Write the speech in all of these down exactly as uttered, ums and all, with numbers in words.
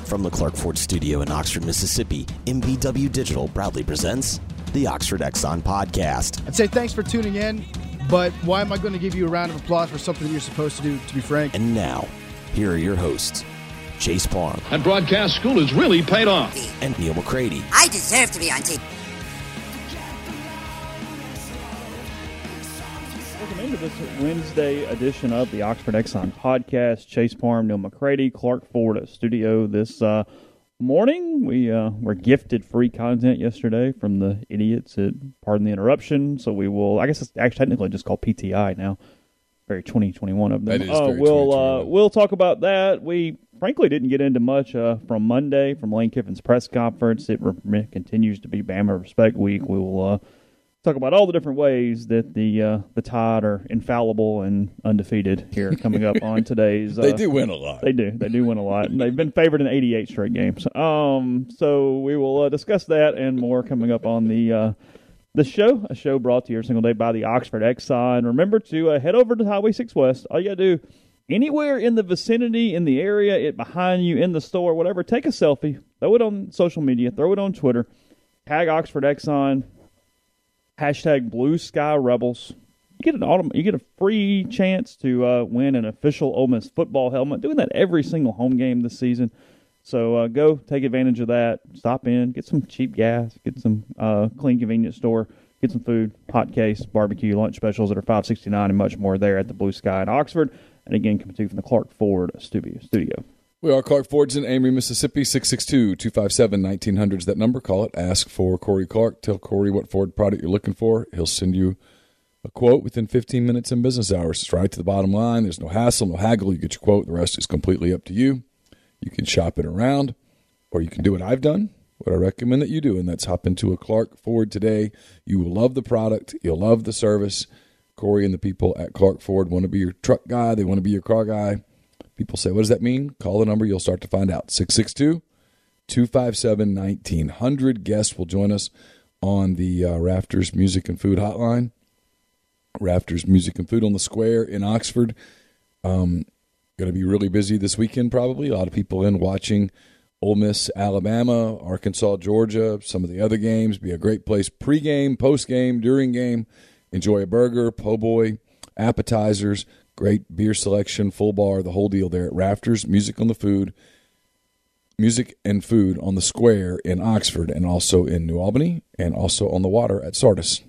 From the Clark Ford Studio in Oxford, Mississippi, M B W Digital proudly presents the Oxford Exxon Podcast. I'd say thanks for tuning in, but why am I going to give you a round of applause for something that you're supposed to do, to be frank? And now, here are your hosts, Chase Parham. And broadcast school has really paid off. And Neil McCready. I deserve to be on T V. Welcome into this Wednesday edition of the Oxford Exxon Podcast. Chase Parham, Neil McCready, Clark Ford Studio. This uh, morning, we uh, were gifted free content yesterday from the idiots at Pardon the Interruption. So we will, I guess it's actually technically just called P T I now. Very twenty twenty-one of them. That is uh, very we'll uh, we'll talk about that. We frankly didn't get into much uh, from Monday from Lane Kiffin's press conference. It re- continues to be Bama Respect Week. We will uh, talk about all the different ways that the uh, the Tide are infallible and undefeated here coming up on today's. Uh, they do win a lot. They do. They do win a lot. And they've been favored in eighty-eight straight games. Um, so we will uh, discuss that and more coming up on the uh, the show. A show brought to you every single day by the Oxford Exxon. Remember to uh, head over to Highway six West. All you got to do, anywhere in the vicinity, in the area, it behind you, in the store, whatever, take a selfie. Throw it on social media. Throw it on Twitter. Tag Oxford Exxon. Hashtag Blue Sky Rebels. You get an autom- You get a free chance to uh, win an official Ole Miss football helmet. Doing that every single home game this season. So uh, go take advantage of that. Stop in, get some cheap gas, get some uh, clean convenience store, get some food, hot case, barbecue, lunch specials that are five sixty-nine and much more there at the Blue Sky in Oxford. And again, coming to you from the Clark Ford Studio. Studio. We are Clark Ford's in Amory, Mississippi. six six two, two five seven, one nine hundred is that number. Call it. Ask for Corey Clark. Tell Corey what Ford product you're looking for. He'll send you a quote within fifteen minutes in business hours. It's right to the bottom line. There's no hassle, no haggle. You get your quote. The rest is completely up to you. You can shop it around, or you can do what I've done, what I recommend that you do, and that's hop into a Clark Ford today. You will love the product. You'll love the service. Corey and the people at Clark Ford want to be your truck guy. They want to be your car guy. People say, what does that mean? Call the number. You'll start to find out. six six two, two five seven, one nine hundred. Guests will join us on the uh, Rafters Music and Food Hotline. Rafters Music and Food on the Square in Oxford. Um, going to be really busy this weekend probably. A lot of people in watching Ole Miss, Alabama, Arkansas, Georgia, some of the other games. Be a great place pregame, postgame, during game. Enjoy a burger, po' boy, appetizers, great beer selection, full bar, the whole deal there at Rafters, Music on the Food, Music and Food on the Square in Oxford, and also in New Albany, and also on the water at Sardis.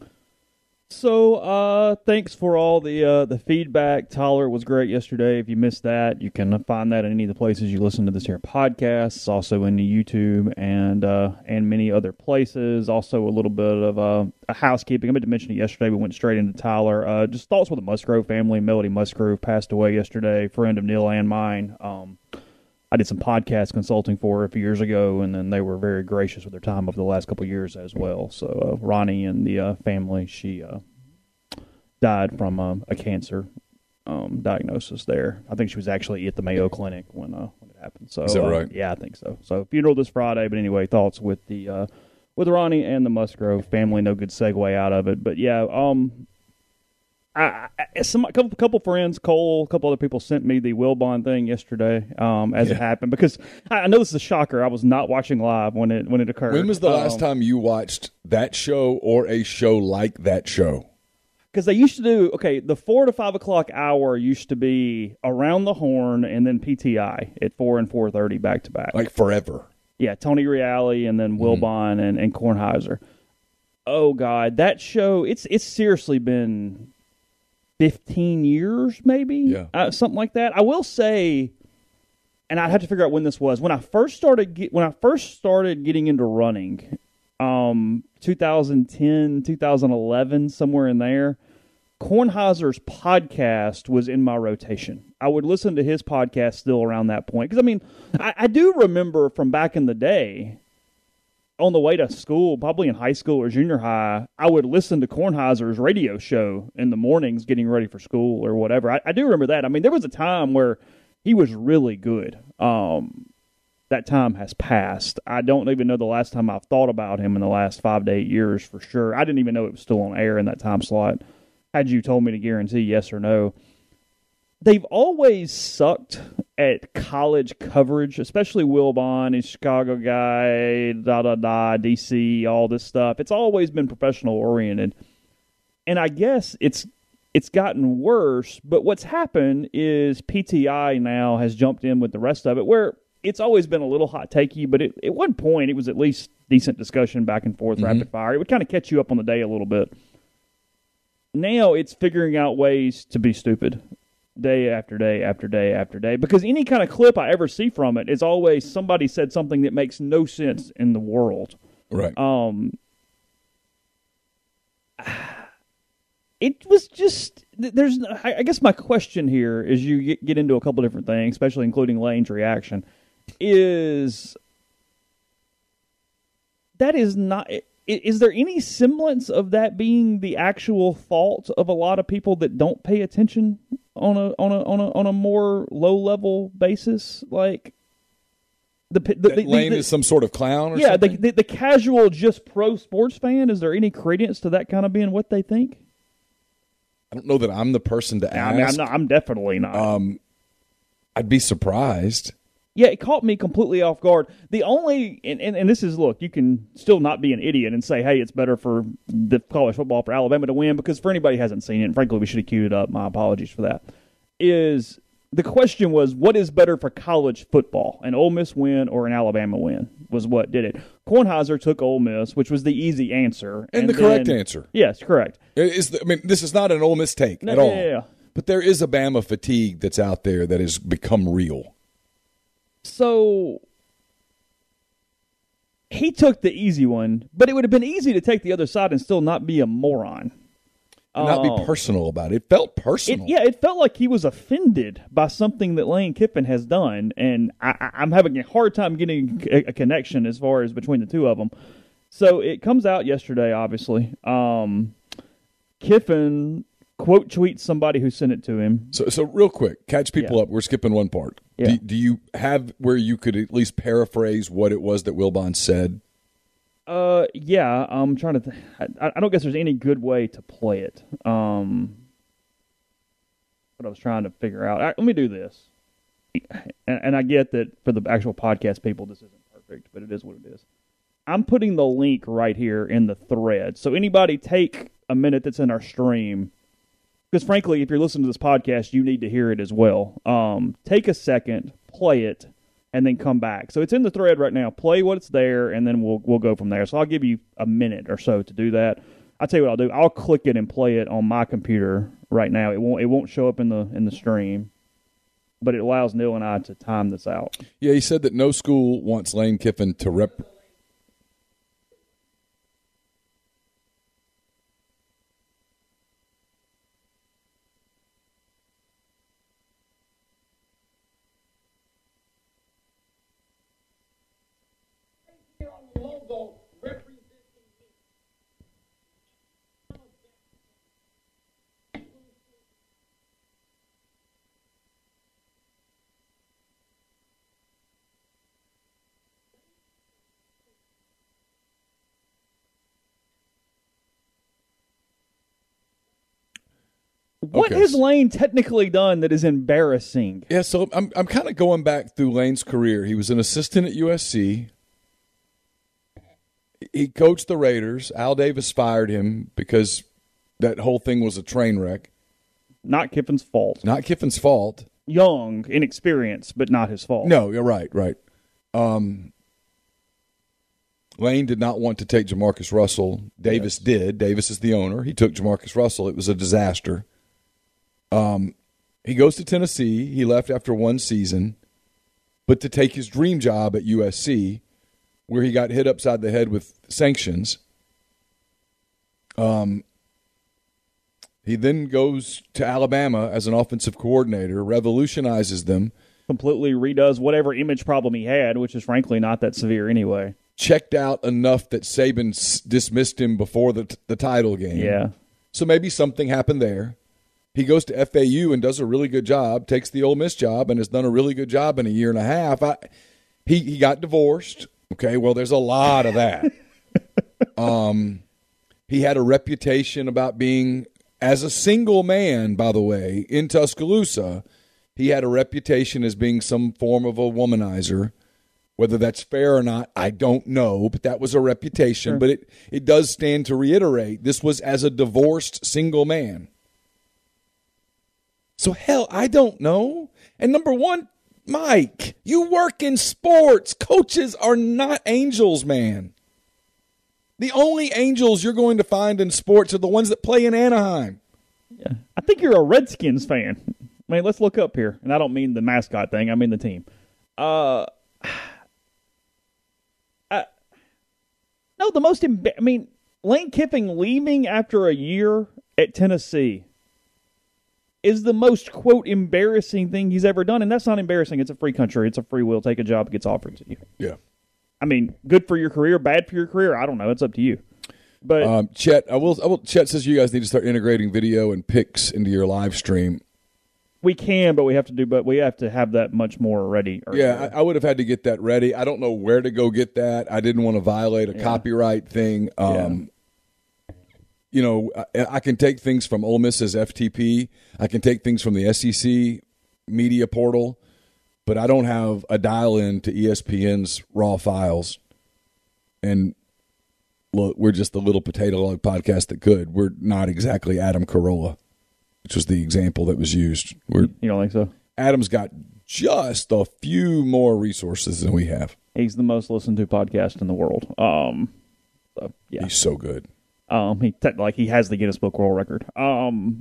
So, uh, thanks for all the uh, the feedback. Tyler was great yesterday. If you missed that, you can find that in any of the places you listen to this here podcast. It's also in the YouTube and uh, and many other places. Also, a little bit of uh, a housekeeping. I meant to mention it yesterday. We went straight into Tyler. Uh, just thoughts with the Musgrove family. Melody Musgrove passed away yesterday. Friend of Neil and mine. Um, I did some podcast consulting for her a few years ago, and then they were very gracious with their time over the last couple of years as well. So uh, Ronnie and the uh, family, she uh, died from uh, a cancer um, diagnosis there. I think she was actually at the Mayo Clinic when uh, when it happened. So is that right? Uh, yeah, I think so. So funeral this Friday, but anyway, thoughts with the uh, with Ronnie and the Musgrove family. No good segue out of it, but yeah. Um, I, I, some a couple, couple friends, Cole, a couple other people sent me the Wilbon thing yesterday um, as yeah. it happened because I, I know this is a shocker. I was not watching live when it when it occurred. When was the um, last time you watched that show or a show like that show? Because they used to do okay. The four to five o'clock hour used to be Around the Horn and then P T I at four and four thirty back to back, like forever. Yeah, Tony Reale and then Wilbon mm-hmm. and, and Kornheiser. Oh God, that show it's it's seriously been fifteen years, maybe, yeah, uh, something like that. I will say, and I'd have to figure out when this was. When I first started, get, when I first started getting into running, um, twenty ten, twenty eleven, somewhere in there. Kornheiser's podcast was in my rotation. I would listen to his podcast still around that point because I mean, I, I do remember from back in the day. On the way to school, probably in high school or junior high, I would listen to Kornheiser's radio show in the mornings getting ready for school or whatever. I, I do remember that. I mean, there was a time where he was really good. Um, that time has passed. I don't even know the last time I've thought about him in the last five to eight years for sure. I didn't even know it was still on air in that time slot. Had you told me to guarantee yes or no. They've always sucked at college coverage, especially Wilbon, he's a Chicago guy, da da da, D C, all this stuff. It's always been professional oriented, and I guess it's it's gotten worse. But what's happened is P T I now has jumped in with the rest of it, where it's always been a little hot takey, but it, at one point it was at least decent discussion back and forth, mm-hmm. rapid fire. It would kind of catch you up on the day a little bit. Now it's figuring out ways to be stupid. Day after day after day after day, because any kind of clip I ever see from it is always somebody said something that makes no sense in the world. Right. Um. It was just there's. I guess my question here is you get into a couple different things, especially including Lane's reaction. Is that is not. Is there any semblance of that being the actual fault of a lot of people that don't pay attention on a on a on a on a more low level basis? Like the the, the, Lane the, the is some sort of clown, or yeah, something? the, the the casual just pro sports fan. Is there any credence to that kind of being what they think? I don't know that I'm the person to ask. I mean, I'm not. I'm definitely not. Um, I'd be surprised. Yeah, it caught me completely off guard. The only, and, and, and this is, look, you can still not be an idiot and say, hey, it's better for the college football for Alabama to win, because for anybody who hasn't seen it, and frankly, we should have queued it up, my apologies for that, is the question was, what is better for college football, an Ole Miss win or an Alabama win, was what did it. Kornheiser took Ole Miss, which was the easy answer. And, and the then, correct answer. Yes, correct. It is the, I mean, this is not an Ole Miss take No, at all. yeah, yeah, yeah. But there is a Bama fatigue that's out there that has become real. So he took the easy one, but it would have been easy to take the other side and still not be a moron. And not Um, be personal about it. It felt personal. It, yeah, it felt like he was offended by something that Lane Kiffin has done, and I, I, I'm having a hard time getting a, a connection as far as between the two of them. So it comes out yesterday, obviously. Um, Kiffin quote tweets somebody who sent it to him. So, so real quick, catch people Yeah. up. We're skipping one part. Yeah. Do, do you have where you could at least paraphrase what it was that Wilbon said? Uh, yeah, I'm trying to. Th- I, I don't guess there's any good way to play it. Um, what I was trying to figure out. Right, let me do this, and, and I get that for the actual podcast people, this isn't perfect, but it is what it is. I'm putting the link right here in the thread, so anybody take a minute that's in our stream, because frankly, if you're listening to this podcast, you need to hear it as well. Um, take a second, play it, and then come back. So it's in the thread right now. Play what's there, and then we'll we'll go from there. So I'll give you a minute or so to do that. I'll tell you what I'll do. I'll click it and play it on my computer right now. It won't it won't show up in the in the stream, but it allows Neil and I to time this out. Yeah, he said that no school wants Lane Kiffin to rep. What Okay. has Lane technically done that is embarrassing? Yeah, so I'm I'm kind of going back through Lane's career. He was an assistant at U S C. He coached the Raiders. Al Davis fired him because that whole thing was a train wreck. Not Kiffin's fault. Not Kiffin's fault. Young, inexperienced, but not his fault. No, you're right, right. Um, Lane did not want to take Jamarcus Russell. Davis Yes. did. Davis is the owner. He took Jamarcus Russell. It was a disaster. Um, he goes to Tennessee. He left after one season, but to take his dream job at U S C, where he got hit upside the head with sanctions. Um, he then goes to Alabama as an offensive coordinator, revolutionizes them, Completely redoes whatever image problem he had, which is frankly not that severe anyway. checked out enough that Saban s- dismissed him before the, t- the title game. Yeah. So maybe something happened there. He goes to F A U and does a really good job, takes the Ole Miss job, and has done a really good job in a year and a half. I, he he got divorced. Okay, well, there's a lot of that. um, he had a reputation about being, as a single man, by the way, in Tuscaloosa, he had a reputation as being some form of a womanizer. Whether that's fair or not, I don't know, but that was a reputation. Sure. But it, it does stand to reiterate, this was as a divorced single man. So, hell, I don't know. And number one, Mike, you work in sports. Coaches are not angels, man. The only angels you're going to find in sports are the ones that play in Anaheim. Yeah. I think you're a Redskins fan. I mean, let's look up here. And I don't mean the mascot thing. I mean the team. Uh... No, the most, emba- I mean, Lane Kiffin leaving after a year at Tennessee is the most, quote, embarrassing thing he's ever done. And that's not embarrassing. It's a free country. It's a free will. Take a job that gets offered to you. Yeah. I mean, good for your career, bad for your career. I don't know. It's up to you. But um, Chet, I will, I will. Chet says you guys need to start integrating video and pics into your live stream. we can, but we have to do, but we have to have that much more ready. Earlier. Yeah, I, I would have had to get that ready. I don't know where to go get that. I didn't want to violate a Yeah. copyright thing. Um, yeah. You know, I, I can take things from Ole Miss's F T P. I can take things from the S E C media portal, but I don't have a dial-in to E S P N's raw files. And look, we're just the little potato log podcast that could. We're not exactly Adam Carolla, which was the example that was used. We're, You don't think so? Adam's got just a few more resources than we have. He's the most listened to podcast in the world. Um, so, yeah. He's so good. Um, he te- like he has the Guinness Book World Record. Um,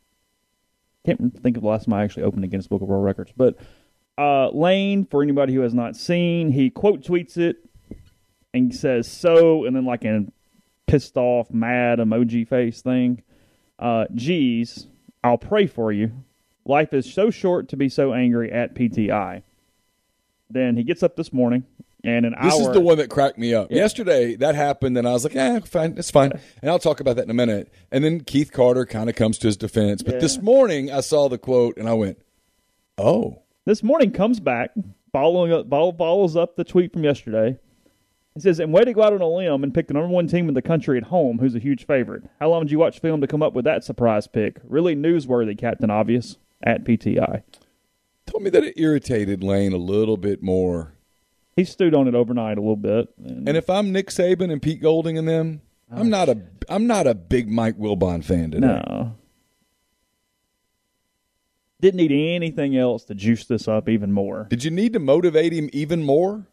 can't think of the last time I actually opened the Guinness Book of World Records. But uh, Lane, for anybody who has not seen, he quote tweets it and he says so, and then like a pissed off, mad emoji face thing. Uh, geez, I'll pray for you. Life is so short to be so angry at P T I. Then he gets up this morning. And an this hour. is the one that cracked me up. Yeah. Yesterday, that happened, and I was like, eh, fine, it's fine. And I'll talk about that in a minute. And then Keith Carter kind of comes to his defense. But Yeah. this morning, I saw the quote, and I went, oh. This morning comes back, following up, follow- follows up the tweet from yesterday. He says, and way to go out on a limb and pick the number one team in the country at home, who's a huge favorite. How long did you watch film to come up with that surprise pick? Really newsworthy, Captain Obvious, at P T I. Told me that it irritated Lane a little bit more. He stewed on it overnight a little bit. And, And if I'm Nick Saban and Pete Golding and them, Oh, I'm not a I'm not a big Mike Wilbon fan today. no. Didn't need anything else to juice this up even more. Did you need to motivate him even more?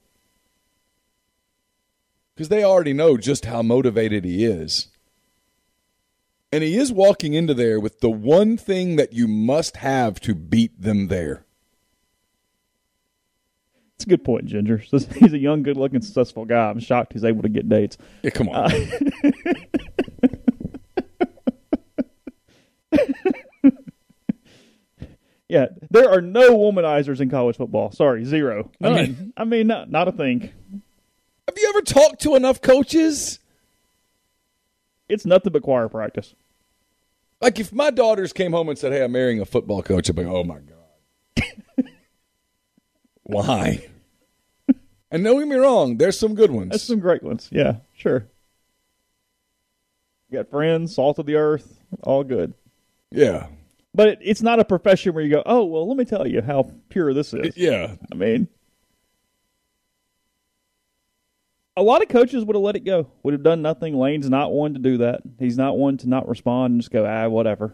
Because they already know just how motivated he is. And he is walking into there with the one thing that you must have to beat them there. It's a good point, Ginger. He's a young, good-looking, successful guy. I'm shocked he's able to get dates. Yeah, come on. Uh, yeah, there are no womanizers in college football. Sorry, zero. None. I I mean, mean- I mean not, not a thing. Have you ever talked to enough coaches? It's nothing but choir practice. Like if my daughters came home and said, hey, I'm marrying a football coach, I'd be like, oh, my God. Why? And don't get me wrong, there's some good ones. That's some great ones. Yeah, sure. You got friends, salt of the earth, all good. Yeah. But it, it's not a profession where you go, oh, well, let me tell you how pure this is. Yeah. I mean, a lot of coaches would have let it go, would have done nothing. Lane's not one to do that. He's not one to not respond and just go, ah, whatever.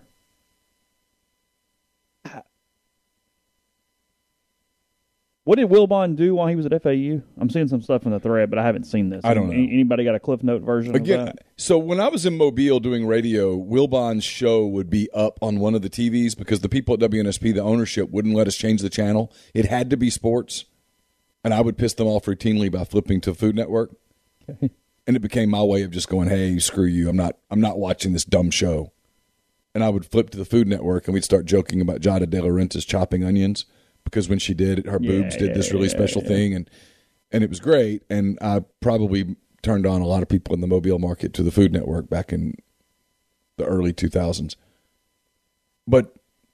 What did Wilbon do while he was at F A U? I'm seeing some stuff in the thread, but I haven't seen this. I don't know. Any- Anybody got a Cliff Note version Again, of that? so when I was in Mobile doing radio, Wilbon's show would be up on one of the T Vs because the people at W N S P, the ownership, wouldn't let us change the channel. It had to be sports, and I would piss them off routinely by flipping to Food Network. Okay. And it became my way of just going, "Hey, screw you! I'm not. I'm not watching this dumb show." And I would flip to the Food Network, and we'd start joking about Jada De Laurentiis chopping onions because when she did it, her Yeah, boobs did this yeah, really yeah, special yeah. thing, and and it was great. And I probably turned on a lot of people in the Mobile market to the Food Network back in the early two thousands. But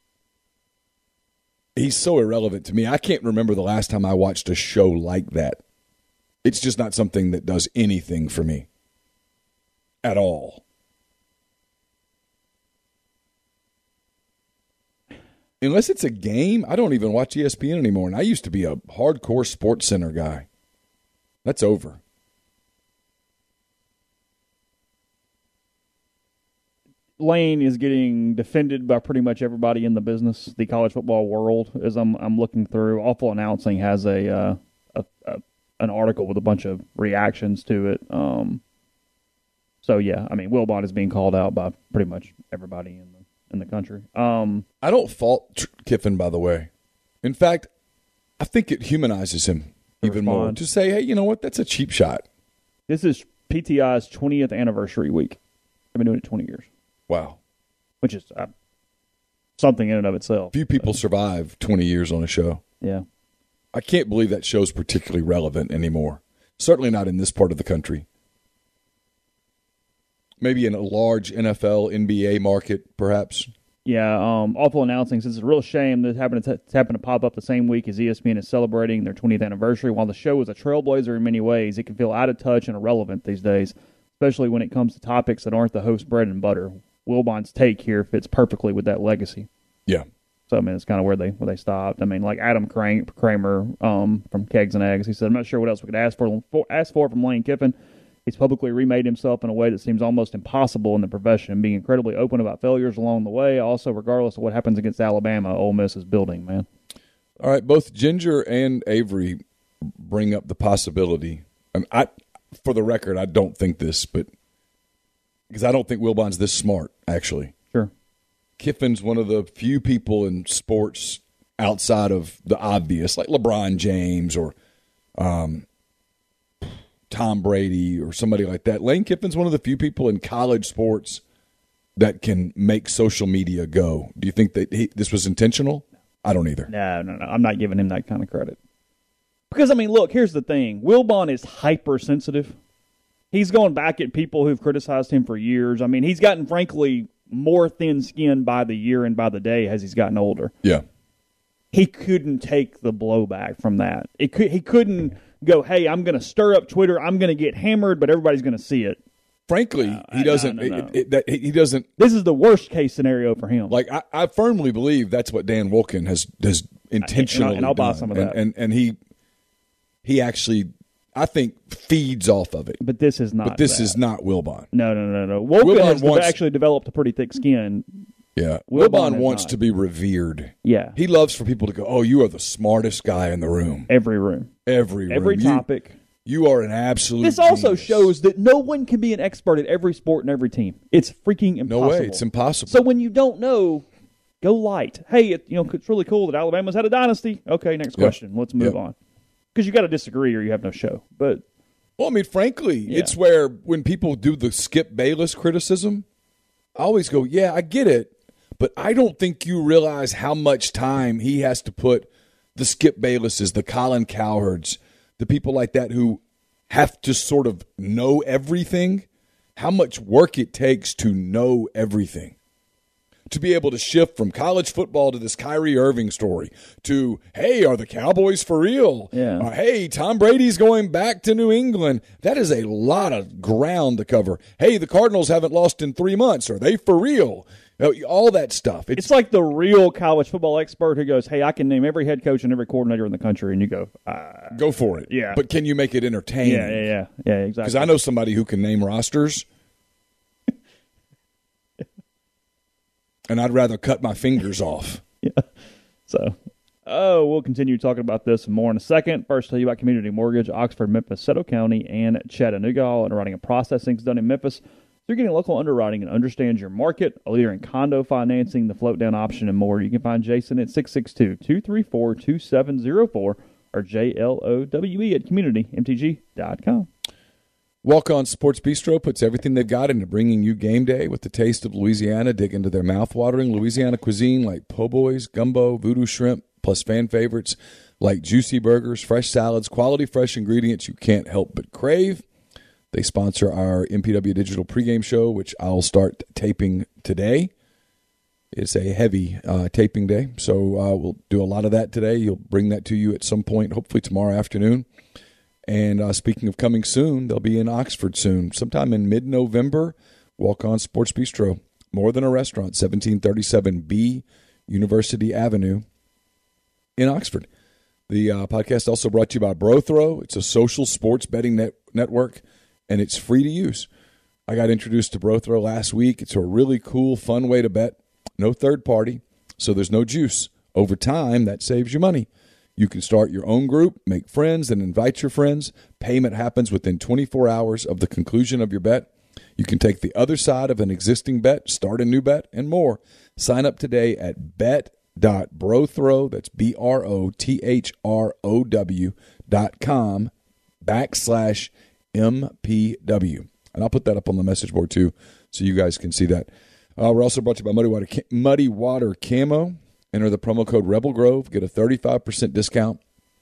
he's so irrelevant to me. I can't remember the last time I watched a show like that. It's just not something that does anything for me at all. unless it's a game, I don't even watch E S P N anymore. And I used to be a hardcore Sports Center guy. That's over. Lane is getting defended by pretty much everybody in the business, the college football world. As I'm I'm looking through, Awful Announcing has a, uh, a, a an article with a bunch of reactions to it. Um, so yeah, I mean, Wilbon is being called out by pretty much everybody in the in the country. Um, I don't fault Kiffin, by the way. In fact, I think it humanizes him even respond. more to say, hey, you know what? That's a cheap shot. This is P T I's twentieth anniversary week. I've been doing it twenty years. Wow. Which is uh, something in and of itself. Few people survive twenty years on a show. Yeah. I can't believe that show's particularly relevant anymore. Certainly not in this part of the country. Maybe in a large N F L, N B A market, perhaps. Yeah, um, Awful Announcing says it's a real shame that it's happened to, it's happened to pop up the same week as E S P N is celebrating their twentieth anniversary. While the show is a trailblazer in many ways, it can feel out of touch and irrelevant these days, especially when it comes to topics that aren't the host's bread and butter. Wilbon's take here fits perfectly with that legacy. Yeah. So, I mean, it's kind of where they where they stopped. I mean, like Adam Kramer um, from Kegs and Eggs, he said, I'm not sure what else we could ask for, for, ask for from Lane Kiffin. He's publicly remade himself in a way that seems almost impossible in the profession, being incredibly open about failures along the way. Also, regardless of what happens against Alabama, Ole Miss is building, man. All right, both Ginger and Avery bring up the possibility. And I, for the record, I don't think this, but because I don't think Wilbon's this smart, actually. Sure. Kiffin's one of the few people in sports outside of the obvious, like LeBron James or um, Tom Brady or somebody like that. Lane Kiffin's one of the few people in college sports that can make social media go. Do you think that he, this was intentional? I don't either. No, no, no. I'm not giving him that kind of credit. Because, I mean, look, here's the thing. Wilbon is hypersensitive. He's going back at people who've criticized him for years. I mean, he's gotten, frankly, more thin-skinned by the year and by the day as he's gotten older. Yeah. He couldn't take the blowback from that. It could, he couldn't go, hey, I'm going to stir up Twitter. I'm going to get hammered, but everybody's going to see it. Frankly, no, he doesn't. No, no, no. It, it, that, he doesn't. This is the worst-case scenario for him. Like, I, I firmly believe that's what Dan Wolken has, has intentionally and I'll, and I'll buy done. some of and, that. And, and he, he actually, I think, feeds off of it. But this is not But this that. is not Wilbon. No, no, no, no. Wolken Wilbon has wants, actually developed a pretty thick skin. Yeah. Wilbon Wilbon wants not. to be revered. Yeah. He loves for people to go, oh, you are the smartest guy in the room. Every room. Every room. Every You- topic. You, are an absolute This also genius. shows that no one can be an expert at every sport and every team. It's freaking impossible. No way. It's impossible. So when you don't know, go light. Hey, it, you know, it's really cool that Alabama's had a dynasty. Okay, next Yep. question. Let's move Yep. on. Because you got to disagree or you have no show. But Well, I mean, frankly, Yeah. it's where when people do the Skip Bayless criticism, I always go, yeah, I get it, but I don't think you realize how much time he has to put the Skip Baylesses, the Colin Cowherds, the people like that who have to sort of know everything, how much work it takes to know everything. To be able to shift from college football to this Kyrie Irving story to, hey, are the Cowboys for real? Yeah. Uh, hey, Tom Brady's going back to New England. That is a lot of ground to cover. Hey, the Cardinals haven't lost in three months. Are they for real? You know, all that stuff. It's, it's like the real college football expert who goes, hey, I can name every head coach and every coordinator in the country. And you go, uh, go for it. Yeah. But can you make it entertaining? yeah, yeah, yeah. Yeah, exactly. Because I know somebody who can name rosters. And I'd rather cut my fingers off. Yeah. So, oh, we'll continue talking about this and more in a second. First, tell you about Community Mortgage, Oxford, Memphis, Seto County, and Chattanooga. All underwriting and processing is done in Memphis. So you're getting local underwriting and understands your market, a leader in condo financing, the float down option, and more. You can find Jason at six six two, two three four, two seven zero four or J L O W E at community m t g dot com. Walk On Sports Bistro puts everything they've got into bringing you game day with the taste of Louisiana. Dig into their mouth-watering Louisiana cuisine like po' boys, gumbo, voodoo shrimp, plus fan favorites like juicy burgers, fresh salads, quality fresh ingredients you can't help but crave. They sponsor our M P W Digital pregame show, which I'll start taping today. It's a heavy uh, taping day, so uh, we'll do a lot of that today. You'll bring that to you at some point, hopefully tomorrow afternoon. And uh, speaking of coming soon, they'll be in Oxford soon, sometime in mid-November. Walk On Sports Bistro, more than a restaurant, seventeen thirty-seven B University Avenue in Oxford. The uh, podcast also brought to you by BroThrow. It's a social sports betting net- network, and it's free to use. I got introduced to BroThrow last week. It's a really cool, fun way to bet. No third party, so there's no juice. Over time, that saves you money. You can start your own group, make friends, and invite your friends. Payment happens within twenty-four hours of the conclusion of your bet. You can take the other side of an existing bet, start a new bet, and more. Sign up today at bet.brothrow, that's B R O T H R O W dot com backslash M P W. And I'll put that up on the message board too so you guys can see that. Uh, we're also brought to you by Muddy Water, Muddy Water Camo. Enter the promo code Rebel Grove. Get a thirty-five percent discount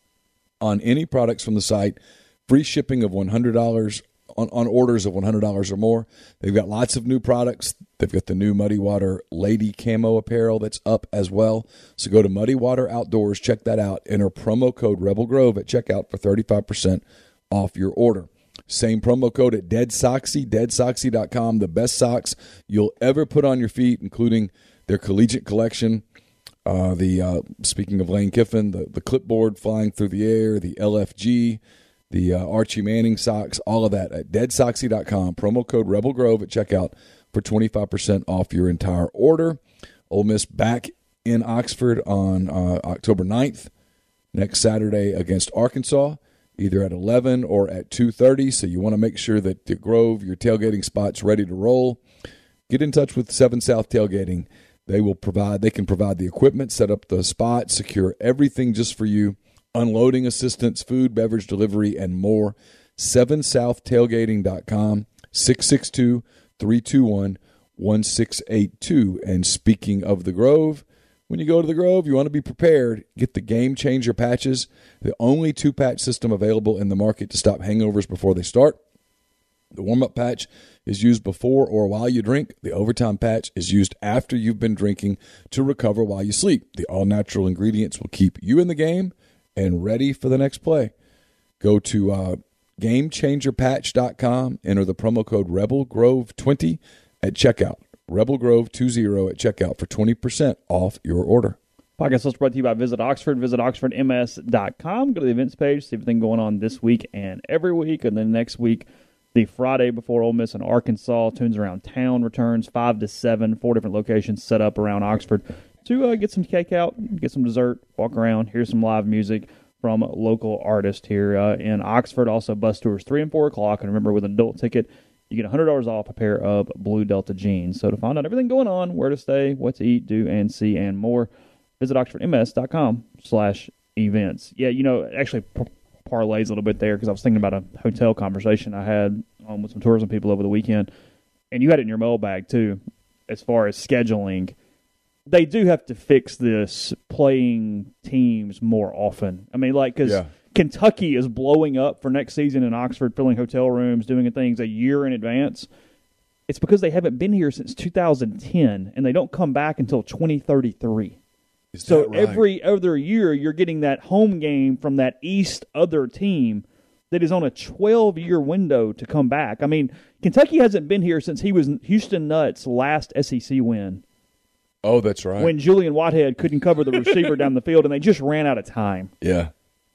on any products from the site. Free shipping of one hundred dollars on, on orders of one hundred dollars or more. They've got lots of new products. They've got the new Muddy Water Lady Camo apparel that's up as well. So go to Muddy Water Outdoors. Check that out. Enter promo code Rebel Grove at checkout for thirty-five percent off your order. Same promo code at Dead Soxy, dead soxy dot com. The best socks you'll ever put on your feet, including their collegiate collection. Uh, the uh, speaking of Lane Kiffin, the, the clipboard flying through the air, the L F G, the uh, Archie Manning socks, all of that at dead soxy dot com. Promo code Rebel Grove at checkout for twenty-five percent off your entire order. Ole Miss back in Oxford on uh, October ninth, next Saturday against Arkansas, either at eleven or at two thirty. So you want to make sure that the Grove, your tailgating spot's ready to roll. Get in touch with seven South Tailgating. They will provide. They can provide the equipment, set up the spot, secure everything just for you, unloading assistance, food, beverage delivery, and more. seven south tailgating dot com, six six two, three two one, one six eight two. And speaking of the Grove, when you go to the Grove, you want to be prepared. Get the Game Changer patches, the only two-patch system available in the market to stop hangovers before they start. The warm-up patch is used before or while you drink. The overtime patch is used after you've been drinking to recover while you sleep. The all-natural ingredients will keep you in the game and ready for the next play. Go to uh, game changer patch dot com. Enter the promo code Rebel Grove twenty at checkout. Rebel Grove twenty at checkout for twenty percent off your order. Podcast is brought to you by Visit Oxford. Visit oxford m s dot com. Go to the events page, see everything going on this week and every week. And then next week, the Friday before Ole Miss and Arkansas, Tunes Around Town returns, five to seven, four different locations set up around Oxford to uh, get some cake out, get some dessert, walk around, hear some live music from local artists here uh, in Oxford. Also, bus tours three and four o'clock. And remember, with an adult ticket, you get one hundred dollars off a pair of Blue Delta jeans. So to find out everything going on, where to stay, what to eat, do, and see, and more, visit oxford m s dot com slash events. Yeah, you know, actually parlays a little bit there because I was thinking about a hotel conversation I had um, with some tourism people over the weekend, and you had it in your mailbag too, as far as scheduling. They do have to fix this playing teams more often. I mean, like, because yeah. Kentucky is blowing up for next season in Oxford, filling hotel rooms, doing things a year in advance. It's because they haven't been here since two thousand ten, and they don't come back until twenty thirty-three. Is so that right? Every other year, you're getting that home game from that East other team that is on a twelve-year window to come back. I mean, Kentucky hasn't been here since he was Houston Nutt's last S E C win. Oh, that's right. When Julian Whitehead couldn't cover the receiver down the field, and they just ran out of time. Yeah.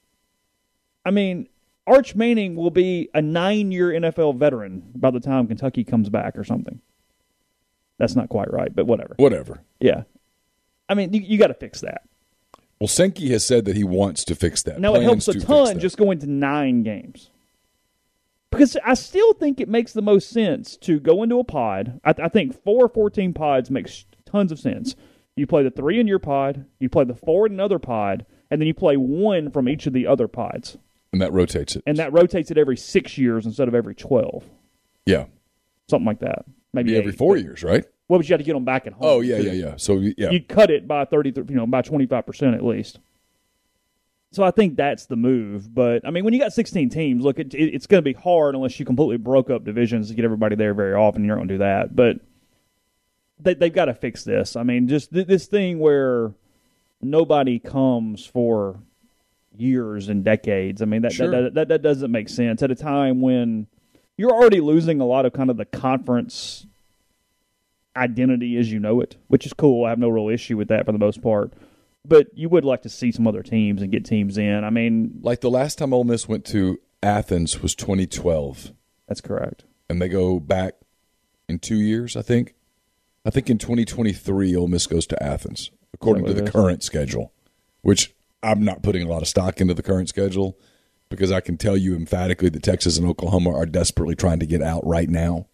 I mean, Arch Manning will be a nine-year N F L veteran by the time Kentucky comes back or something. That's not quite right, but whatever. Whatever. Yeah. I mean, you, you got to fix that. Well, Sankey has said that he wants to fix that. Now, it helps a ton just going to nine games. Because I still think it makes the most sense to go into a pod. I, I think four fourteen pods makes tons of sense. You play the three in your pod, you play the four in another pod, and then you play one from each of the other pods. And that rotates it. And that rotates it every six years instead of every twelve. Yeah. Something like that. Maybe yeah, every eight, four but, years, right? Well, but you had to get them back at home. Oh, yeah, too. yeah, yeah. So, yeah. You'd cut it by thirty, you know, by twenty-five percent at least. So I think that's the move. But, I mean, when you got sixteen teams, look, it, it, it's going to be hard unless you completely broke up divisions to get everybody there very often. You're not going to do that. But they, they've got to fix this. I mean, just th- this thing where nobody comes for years and decades. I mean, that, sure. that, that that doesn't make sense at a time when you're already losing a lot of kind of the conference identity as you know it, which is cool. I have no real issue with that for the most part. But you would like to see some other teams and get teams in. I mean, like the last time Ole Miss went to Athens was twenty twelve. That's correct. And they go back in two years, I think. I think in twenty twenty-three, Ole Miss goes to Athens, according to the current schedule, which I'm not putting a lot of stock into the current schedule because I can tell you emphatically that Texas and Oklahoma are desperately trying to get out right now.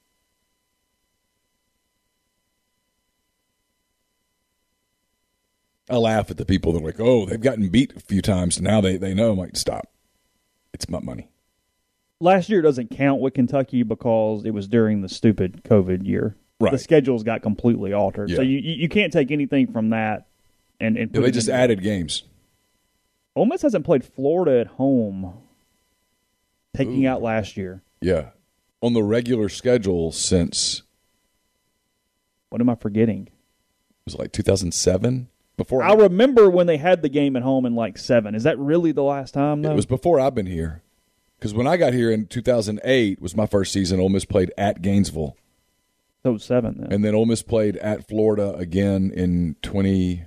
I laugh at the people that are like, oh, they've gotten beat a few times, and now they, they know. I'm like, stop. It's my money. Last year doesn't count with Kentucky because it was during the stupid COVID year. Right. The schedules got completely altered. Yeah. So you you can't take anything from that. and, and yeah, They just added games. Ole Miss hasn't played Florida at home, taking Ooh. out last year. Yeah. On the regular schedule since... What am I forgetting? Was it like two thousand seven? Before I remember when they had the game at home in like seven. Is that really the last time, though? It was before I've been here. Because when I got here in two thousand eight was my first season, Ole Miss played at Gainesville. So it was seven, then. And then Ole Miss played at Florida again in twenty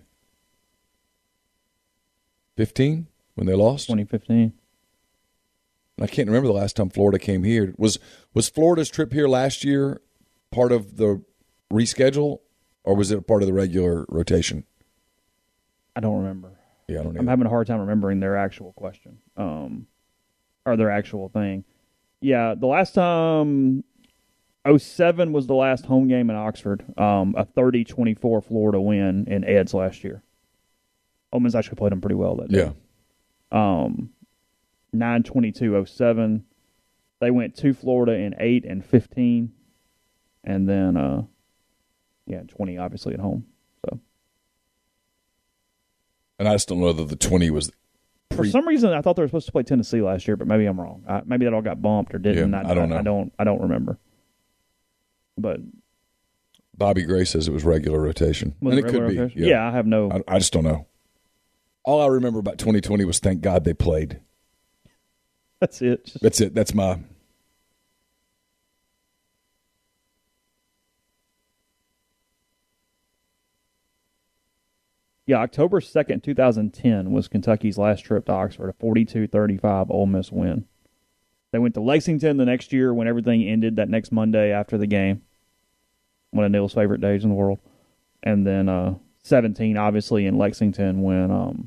fifteen when they lost. twenty fifteen. I can't remember the last time Florida came here. Was was Florida's trip here last year part of the reschedule, or was it a part of the regular rotation? I don't remember. Yeah, I don't know. I'm having a hard time remembering their actual question, um, or their actual thing. Yeah, the last time, oh seven was the last home game in Oxford, um, a thirty twenty-four Florida win in Ed's last year. Ole Miss actually played them pretty well that day. Yeah. Um, nine twenty-two oh seven. They went to Florida in eight and fifteen, and then, uh, yeah, twenty obviously at home. So. And I just don't know whether the twenty was. Pre- For some reason, I thought they were supposed to play Tennessee last year, but maybe I'm wrong. I, maybe that all got bumped or didn't. Yeah, I, I don't know. I, I don't. I don't remember. But Bobby Gray says it was regular rotation, was and it it could regular be. rotation? Yeah, I have no. I, I just don't know. All I remember about twenty twenty was thank God they played. That's it. Just, That's it. That's my. yeah, October second, two thousand ten was Kentucky's last trip to Oxford, a forty-two thirty-five Ole Miss win. They went to Lexington the next year when everything ended that next Monday after the game. One of Neil's favorite days in the world. And then uh, seventeen, obviously, in Lexington when um,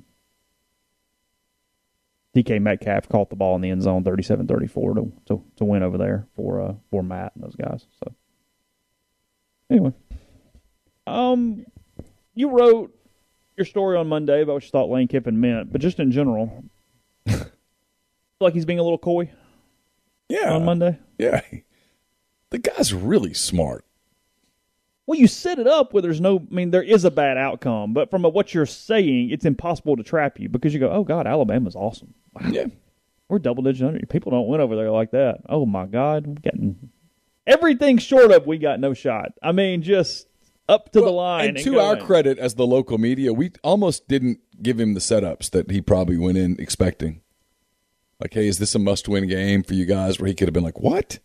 D K Metcalf caught the ball in the end zone thirty-seven thirty-four to, to to win over there for uh, for Matt and those guys. So anyway, um, you wrote your story on Monday about what you thought Lane Kiffin meant, but just in general, feel like he's being a little coy. Yeah. On Monday. Yeah. The guy's really smart. Well, you set it up where there's no, I mean, there is a bad outcome, but from a, what you're saying, it's impossible to trap you because you go, oh, God, Alabama's awesome. Wow. Yeah. We're double digit under. People don't win over there like that. Oh, my God. We're getting everything short of we got no shot. I mean, just up to well, the line. And, and to going. our credit as the local media, we almost didn't give him the setups that he probably went in expecting. Like, hey, is this a must-win game for you guys where he could have been like, what?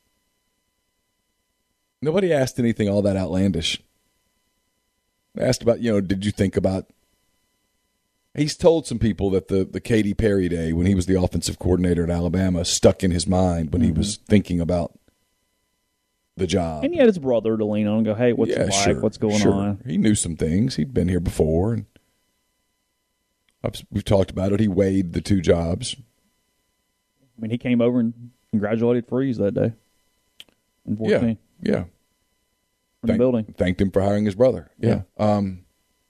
Nobody asked anything all that outlandish. They asked about, you know, did you think about... He's told some people that the, the Katy Perry day when he was the offensive coordinator at Alabama stuck in his mind when mm-hmm. he was thinking about the job. And he had his brother to lean on and go, hey, what's yeah, it like? Sure, what's going sure. on? He knew some things. He'd been here before. And I've, we've talked about it. He weighed the two jobs. I mean, he came over and congratulated Freeze that day. In fourteen. Yeah, yeah. From the building. Thanked him for hiring his brother. Yeah. yeah. Um,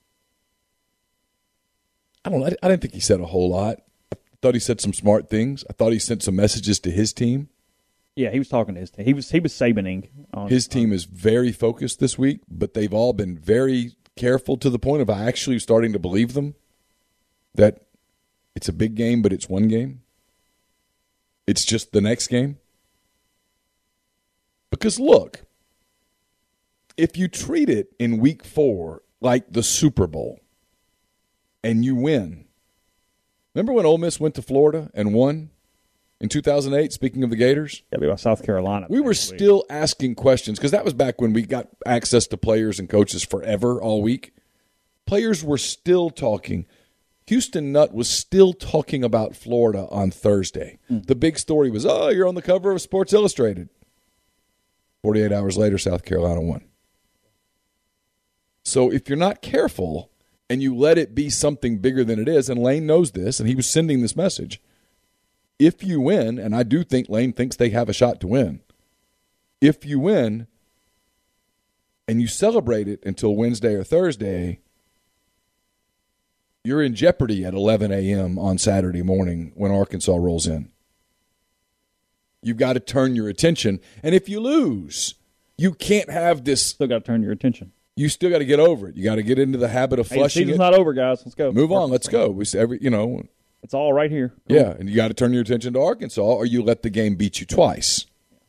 I don't know. I, I didn't think he said a whole lot. I thought he said some smart things. I thought he sent some messages to his team. Yeah, he was talking to his team. He was he was Sabaning. On, his team on. is very focused this week, but they've all been very careful to the point of I actually starting to believe them that it's a big game, but it's one game. It's just the next game. Because look, if you treat it in week four like the Super Bowl and you win. Remember when Ole Miss went to Florida and won? in two thousand eight, speaking of the Gators? Yeah, about South Carolina. We were still asking questions because that was back when we got access to players and coaches forever all week. Players were still talking. Houston Nutt was still talking about Florida on Thursday. Mm. The big story was, oh, you're on the cover of Sports Illustrated. forty-eight hours later, South Carolina won. So if you're not careful and you let it be something bigger than it is, and Lane knows this, and he was sending this message, if you win, and I do think Lane thinks they have a shot to win, if you win and you celebrate it until Wednesday or Thursday, you're in jeopardy at eleven a.m. on Saturday morning when Arkansas rolls in. You've got to turn your attention. And if you lose, you can't have this. Still got to turn your attention. You still got to get over it. You got to get into the habit of hey, flushing the season's it. not over, guys. Let's go. Move on. Let's go. We every you know. It's all right here. Cool. Yeah, and you got to turn your attention to Arkansas, or you let the game beat you twice.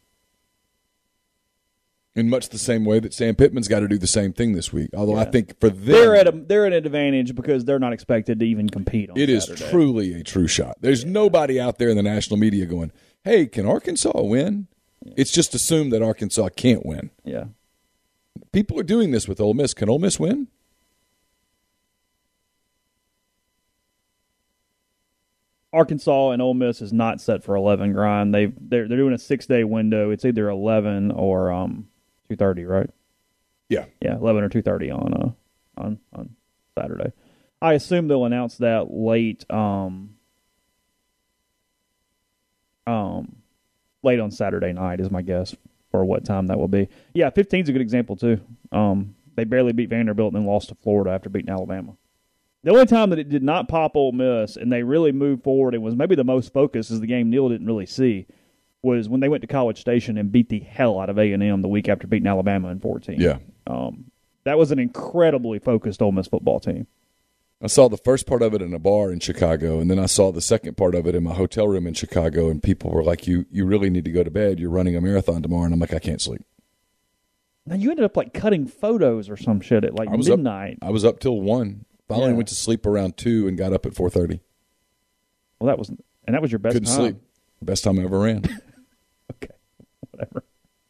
In much the same way that Sam Pittman's got to do the same thing this week. Although yeah. I think for them, they're at a they're at an advantage because they're not expected to even compete on it Saturday. Is truly a true shot. There's yeah. nobody out there in the national media going, "Hey, can Arkansas win?" Yeah. It's just assumed that Arkansas can't win. Yeah, people are doing this with Ole Miss. Can Ole Miss win? Arkansas and Ole Miss is not set for eleven grind. They they're they're doing a six day window. It's either eleven or um. two thirty, right? Yeah. Yeah, eleven or two thirty on uh on on Saturday. I assume they'll announce that late um um late on Saturday night is my guess for what time that will be. Yeah, fifteen's a good example too. Um they barely beat Vanderbilt and then lost to Florida after beating Alabama. The only time that it did not pop Ole Miss and they really moved forward and was maybe the most focused is the game Neil didn't really see was when they went to College Station and beat the hell out of A and M the week after beating Alabama in fourteen. Yeah. Um, that was an incredibly focused Ole Miss football team. I saw the first part of it in a bar in Chicago, and then I saw the second part of it in my hotel room in Chicago, and people were like, you you really need to go to bed. You're running a marathon tomorrow. And I'm like, I can't sleep. Now, you ended up like cutting photos or some shit at like I was midnight. Up, I was up till one. Finally yeah. went to sleep around two and got up at four thirty. Well, that was, and that was your best Couldn't time. sleep. Best time I ever ran. Okay, whatever.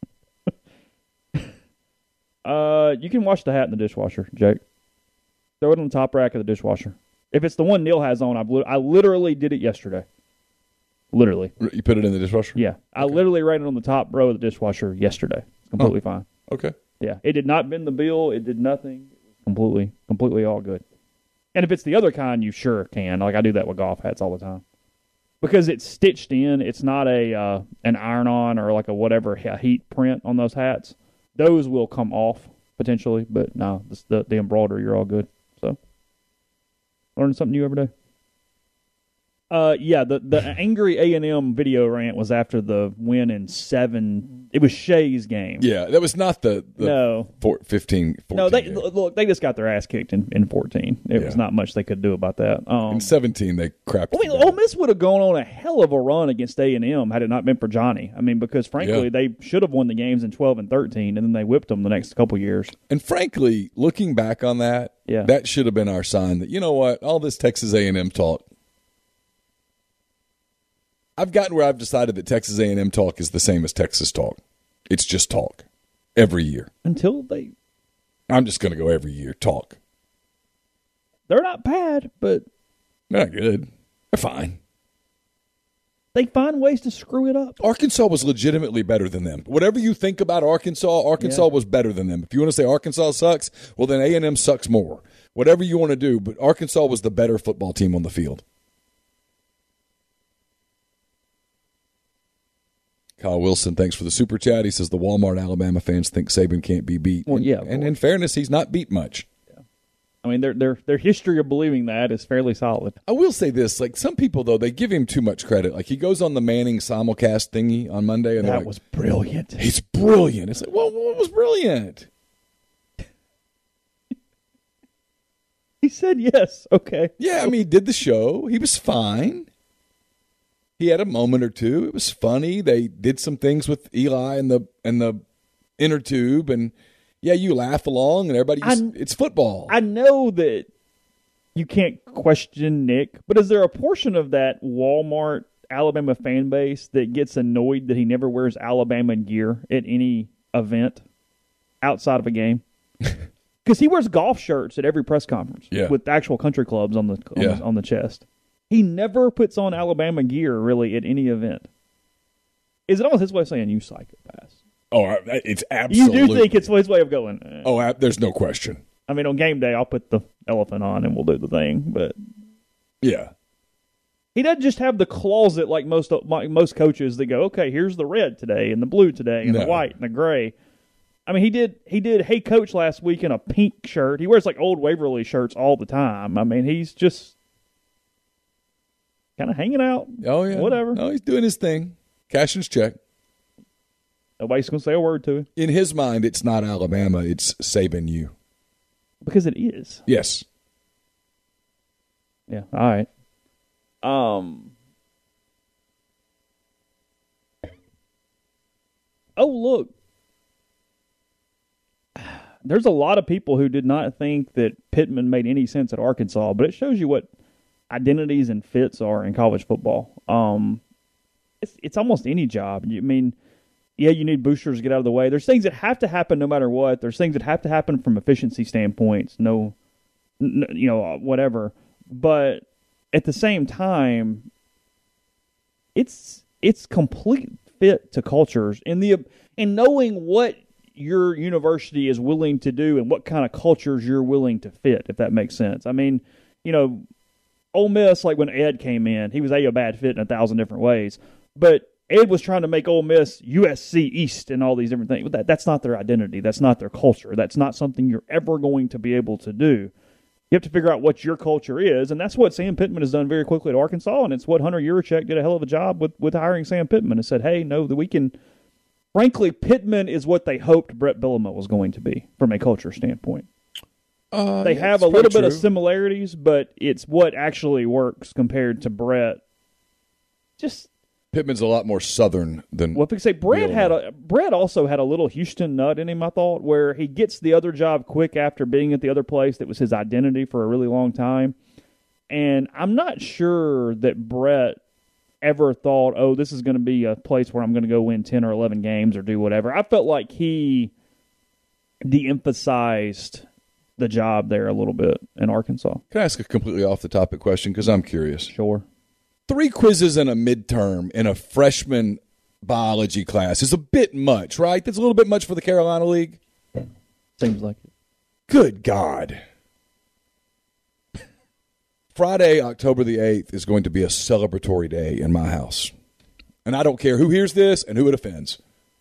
uh, you can wash the hat in the dishwasher, Jake. Throw it on the top rack of the dishwasher. If it's the one Neil has on, I've li- I literally did it yesterday. Literally. You put it in the dishwasher? Yeah. I okay. literally ran it on the top row of the dishwasher yesterday. It's completely oh. fine. Okay. Yeah. It did not bend the bill. It did nothing. It was completely, completely all good. And if it's the other kind, you sure can. Like I do that with golf hats all the time. Because it's stitched in. It's not a uh, an iron-on or like a whatever heat print on those hats. Those will come off potentially, but no, the, the embroidery, you're all good. So, learning something new every day. Uh, yeah, the, the angry A and M video rant was after the win in seven. It was Shea's game. Yeah, that was not the, the no four, fifteen, fourteen No, they game. look. They just got their ass kicked in, in fourteen. It yeah. was not much they could do about that. Um, in seventeen, they crapped. I mean, Ole Miss would have gone on a hell of a run against A and M had it not been for Johnny. I mean, because frankly, yeah. they should have won the games in twelve and thirteen, and then they whipped them the next couple years. And frankly, looking back on that, yeah. that should have been our sign that you know what, all this Texas A and M talk. I've gotten where I've decided that Texas A and M talk is the same as Texas talk. It's just talk every year. Until they... I'm just going to go every year, talk. They're not bad, but... They're not good. They're fine. They find ways to screw it up. Arkansas was legitimately better than them. Whatever you think about Arkansas, Arkansas yeah. was better than them. If you want to say Arkansas sucks, well, then A and M sucks more. Whatever you want to do, but Arkansas was the better football team on the field. Kyle Wilson, thanks for the super chat. He says the Walmart Alabama fans think Saban can't be beat. Well, yeah, and in fairness, he's not beat much. Yeah. I mean, their their their history of believing that is fairly solid. I will say this: like some people, though, they give him too much credit. Like he goes on the Manning simulcast thingy on Monday, and that like, was brilliant. He's brilliant. It's like, well, what was brilliant? He said yes. Okay. Yeah, I mean, he did the show. He was fine. He had a moment or two. It was funny. They did some things with Eli and the and the inner tube, and yeah, you laugh along, and everybody. Just, I, it's football. I know that you can't question Nick, but is there a portion of that Walmart Alabama fan base that gets annoyed that he never wears Alabama gear at any event outside of a game? Because he wears golf shirts at every press conference yeah. with actual country clubs on the on, yeah. the on the chest. He never puts on Alabama gear, really, at any event. Is it almost his way of saying, you psychopaths? Oh, it's absolutely. You do think it's his way of going, eh. Oh, there's no question. I mean, on game day, I'll put the elephant on and we'll do the thing, but yeah. He doesn't just have the closet like most like most coaches that go, okay, here's the red today and the blue today and no. the white and the gray. I mean, he did he did Hey Coach last week in a pink shirt. He wears like old Waverly shirts all the time. I mean, he's just kind of hanging out. Oh, yeah. Whatever. Oh, he's doing his thing. Cashing his check. Nobody's going to say a word to him. In his mind, it's not Alabama. It's Saban U. Because it is. Yes. Yeah, all right. Um. Oh, look. There's a lot of people who did not think that Pittman made any sense at Arkansas, but it shows you what identities and fits are in college football. Um, it's it's almost any job. I mean, yeah, you need boosters to get out of the way. There's things that have to happen no matter what. There's things that have to happen from efficiency standpoints. No, n- you know, whatever. But at the same time, it's it's complete fit to cultures and the and knowing what your university is willing to do and what kind of cultures you're willing to fit, if that makes sense. I mean, you know, Ole Miss, like when Ed came in, he was a, a bad fit in a thousand different ways. But Ed was trying to make Ole Miss U S C East and all these different things. But that, that's not their identity. That's not their culture. That's not something you're ever going to be able to do. You have to figure out what your culture is, and that's what Sam Pittman has done very quickly at Arkansas, and it's what Hunter Yurachek did a hell of a job with, with hiring Sam Pittman and said, hey, no, that we can – frankly, Pittman is what they hoped Brett Bielema was going to be from a culture standpoint. Uh, they yeah, have a little bit true. of similarities, but it's what actually works compared to Brett. Just Pittman's a lot more Southern than. well, if we say Brett Bielema. had a Brett also had a little Houston nut in him, I thought, where he gets the other job quick after being at the other place that was his identity for a really long time, and I'm not sure that Brett ever thought, oh, this is going to be a place where I'm going to go win ten or eleven games or do whatever. I felt like he de-emphasized the job there a little bit in Arkansas. Can I ask a completely off-the-topic question because I'm curious? Sure. Three quizzes and a midterm in a freshman biology class is a bit much, right? That's a little bit much for the Carolina League. Seems like it. Good God. Friday, October the eighth, is going to be a celebratory day in my house. And I don't care who hears this and who it offends.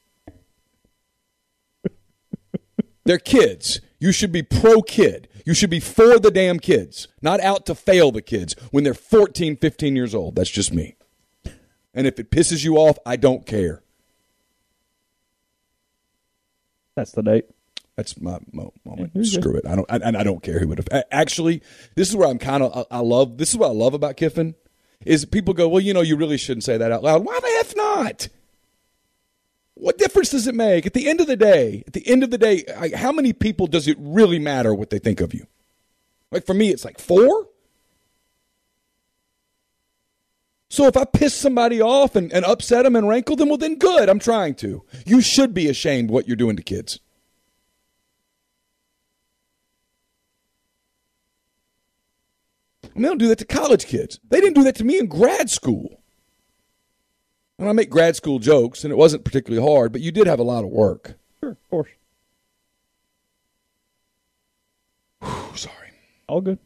They're kids. You should be pro-kid. You should be for the damn kids, not out to fail the kids when they're fourteen, fifteen years old. That's just me. And if it pisses you off, I don't care. That's the date. That's my mo- moment. Yeah, Screw it. I don't. And I, I don't care who would have. Actually, this is where I'm kind of. I, I love. This is what I love about Kiffin, is people go, well, you know, you really shouldn't say that out loud. Why the F not? What difference does it make? At the end of the day, at the end of the day, I, how many people does it really matter what they think of you? Like for me, it's like four. So if I piss somebody off and, and upset them and rankle them, well, then good. I'm trying to. You should be ashamed what you're doing to kids. And they don't do that to college kids. They didn't do that to me in grad school. And I make grad school jokes, and it wasn't particularly hard, but you did have a lot of work. Sure, of course. Whew, sorry. All good.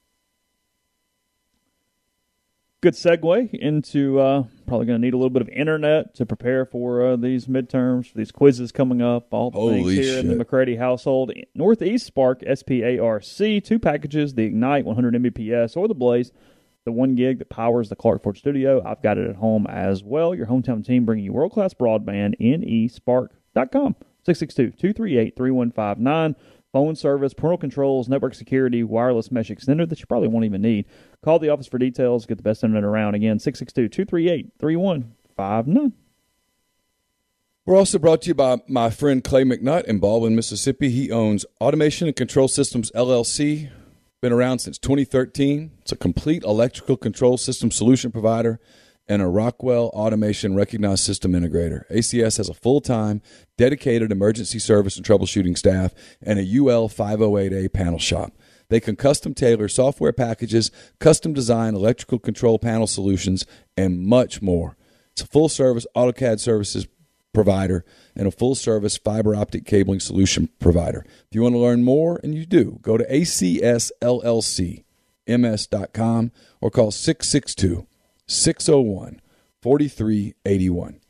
Good segue into uh, probably going to need a little bit of internet to prepare for uh, these midterms, for these quizzes coming up, all the Holy things here shit. in the McCready household. Northeast Spark, S P A R C, two packages, the Ignite one hundred M B P S or the Blaze, the one gig that powers the Clark Ford Studio. I've got it at home as well. Your hometown team bringing you world-class broadband, N E spark dot com, six six two, two three eight, three one five nine. Phone service, parental controls, network security, wireless mesh extender that you probably won't even need. Call the office for details. Get the best internet around. Again, six six two, two three eight, three one five nine. We're also brought to you by my friend Clay McNutt in Baldwin, Mississippi. He owns Automation and Control Systems, L L C. Been around since twenty thirteen. It's a complete electrical control system solution provider. and a Rockwell Automation Recognized System Integrator. A C S has a full-time, dedicated emergency service and troubleshooting staff and a U L five oh eight A panel shop. They can custom tailor software packages, custom design electrical control panel solutions, and much more. It's a full-service AutoCAD services provider and a full-service fiber optic cabling solution provider. If you want to learn more, and you do, go to A C S L L C M S dot com or call six six two, six oh one, four three eight one.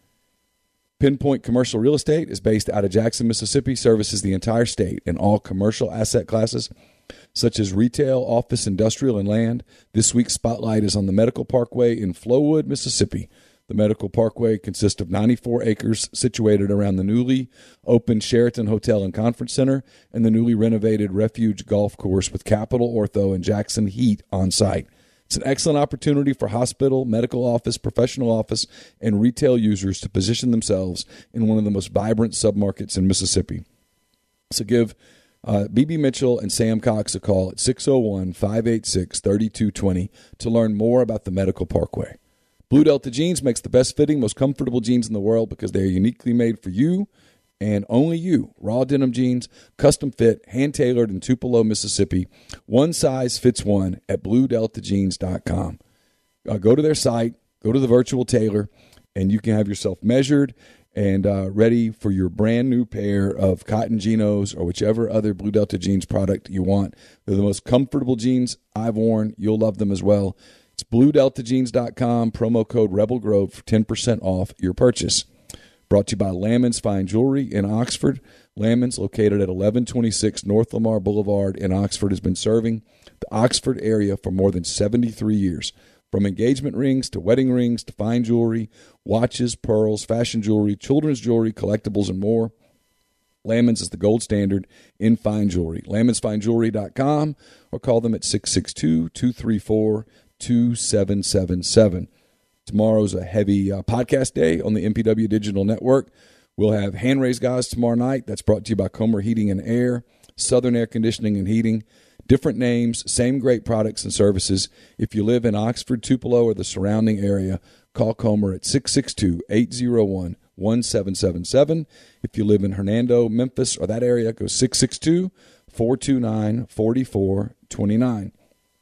Pinpoint Commercial Real Estate is based out of Jackson, Mississippi, services the entire state in all commercial asset classes, such as retail, office, industrial, and land. This week's spotlight is on the Medical Parkway in Flowood, Mississippi. The Medical Parkway consists of ninety-four acres situated around the newly opened Sheraton Hotel and Conference Center and the newly renovated Refuge Golf Course with Capital Ortho and Jackson Heat on site. It's an excellent opportunity for hospital, medical office, professional office, and retail users to position themselves in one of the most vibrant submarkets in Mississippi. So give uh, B B Mitchell and Sam Cox a call at six oh one, five eight six, three two two oh to learn more about the Medical Parkway. Blue Delta Jeans makes the best fitting, most comfortable jeans in the world because they are uniquely made for you and only you. Raw denim jeans, custom fit, hand-tailored in Tupelo, Mississippi. One size fits one at blue delta jeans dot com. Uh, go to their site, go to the virtual tailor, and you can have yourself measured and uh, ready for your brand new pair of cotton Genos or whichever other Blue Delta Jeans product you want. They're the most comfortable jeans I've worn. You'll love them as well. It's blue delta jeans dot com, promo code Rebel Grove for ten percent off your purchase. Brought to you by Lamons Fine Jewelry in Oxford. Lamons, located at eleven twenty-six North Lamar Boulevard in Oxford, has been serving the Oxford area for more than seventy-three years. From engagement rings to wedding rings to fine jewelry, watches, pearls, fashion jewelry, children's jewelry, collectibles, and more, Lamons is the gold standard in fine jewelry. lamons fine jewelry dot com or call them at six six two, two three four, two seven seven seven. Tomorrow's a heavy uh, podcast day on the M P W Digital Network. We'll have Hand Raised Guys tomorrow night. That's brought to you by Comer Heating and Air, Southern Air Conditioning and Heating. Different names, same great products and services. If you live in Oxford, Tupelo, or the surrounding area, call Comer at six six two, eight oh one, one seven seven seven. If you live in Hernando, Memphis, or that area, go six six two, four two nine, four four two nine.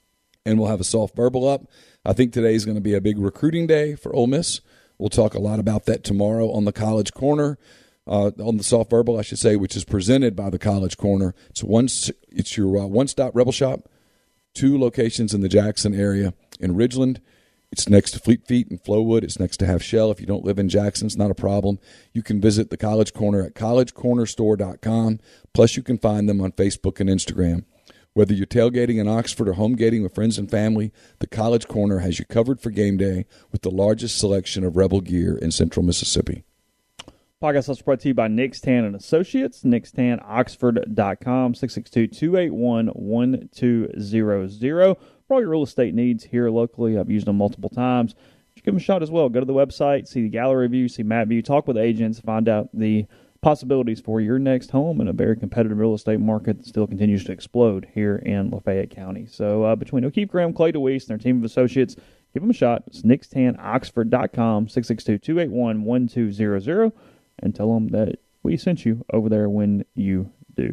And we'll have a soft verbal up. I think today is going to be a big recruiting day for Ole Miss. We'll talk a lot about that tomorrow on the College Corner, uh, on the soft verbal, I should say, which is presented by the College Corner. It's one, it's your uh, one-stop Rebel shop, two locations in the Jackson area. In Ridgeland, it's next to Fleet Feet in Flowood. It's next to Half Shell. If you don't live in Jackson, it's not a problem. You can visit the College Corner at college corner store dot com. Plus, you can find them on Facebook and Instagram. Whether you're tailgating in Oxford or home gating with friends and family, the College Corner has you covered for game day with the largest selection of Rebel gear in central Mississippi. Podcast also brought to you by Nick's Tan and Associates, nick's tan oxford dot com, six six two, two eight one, one two zero zero. For all your real estate needs here locally, I've used them multiple times. Just give them a shot as well. Go to the website, see the gallery review, see map view, talk with agents, find out the possibilities for your next home in a very competitive real estate market that still continues to explode here in Lafayette County. So uh, between O'Keefe Graham, Clay DeWeese, and their team of associates, give them a shot. It's nick's tan oxford dot com, six six two, two eight one, one two zero zero, and tell them that we sent you over there when you do.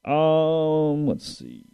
Um, let's see.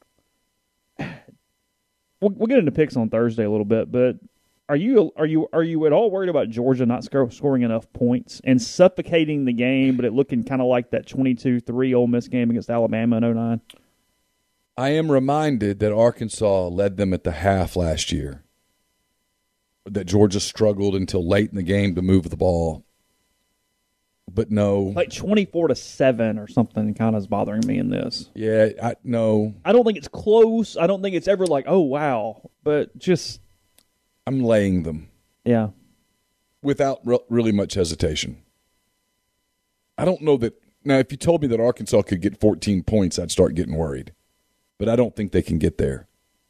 We'll, we'll get into picks on Thursday a little bit, but Are you are you are you at all worried about Georgia not sc- scoring enough points and suffocating the game, but it looking kind of like that twenty-two three Ole Miss game against Alabama in oh nine? I am reminded that Arkansas led them at the half last year, that Georgia struggled until late in the game to move the ball. But no. Like twenty-four to seven or something kind of is bothering me in this. Yeah, I no. I don't think it's close. I don't think it's ever like, oh, wow. But just... I'm laying them. Yeah. Without re- really much hesitation. I don't know that. Now, if you told me that Arkansas could get fourteen points, I'd start getting worried. But I don't think they can get there.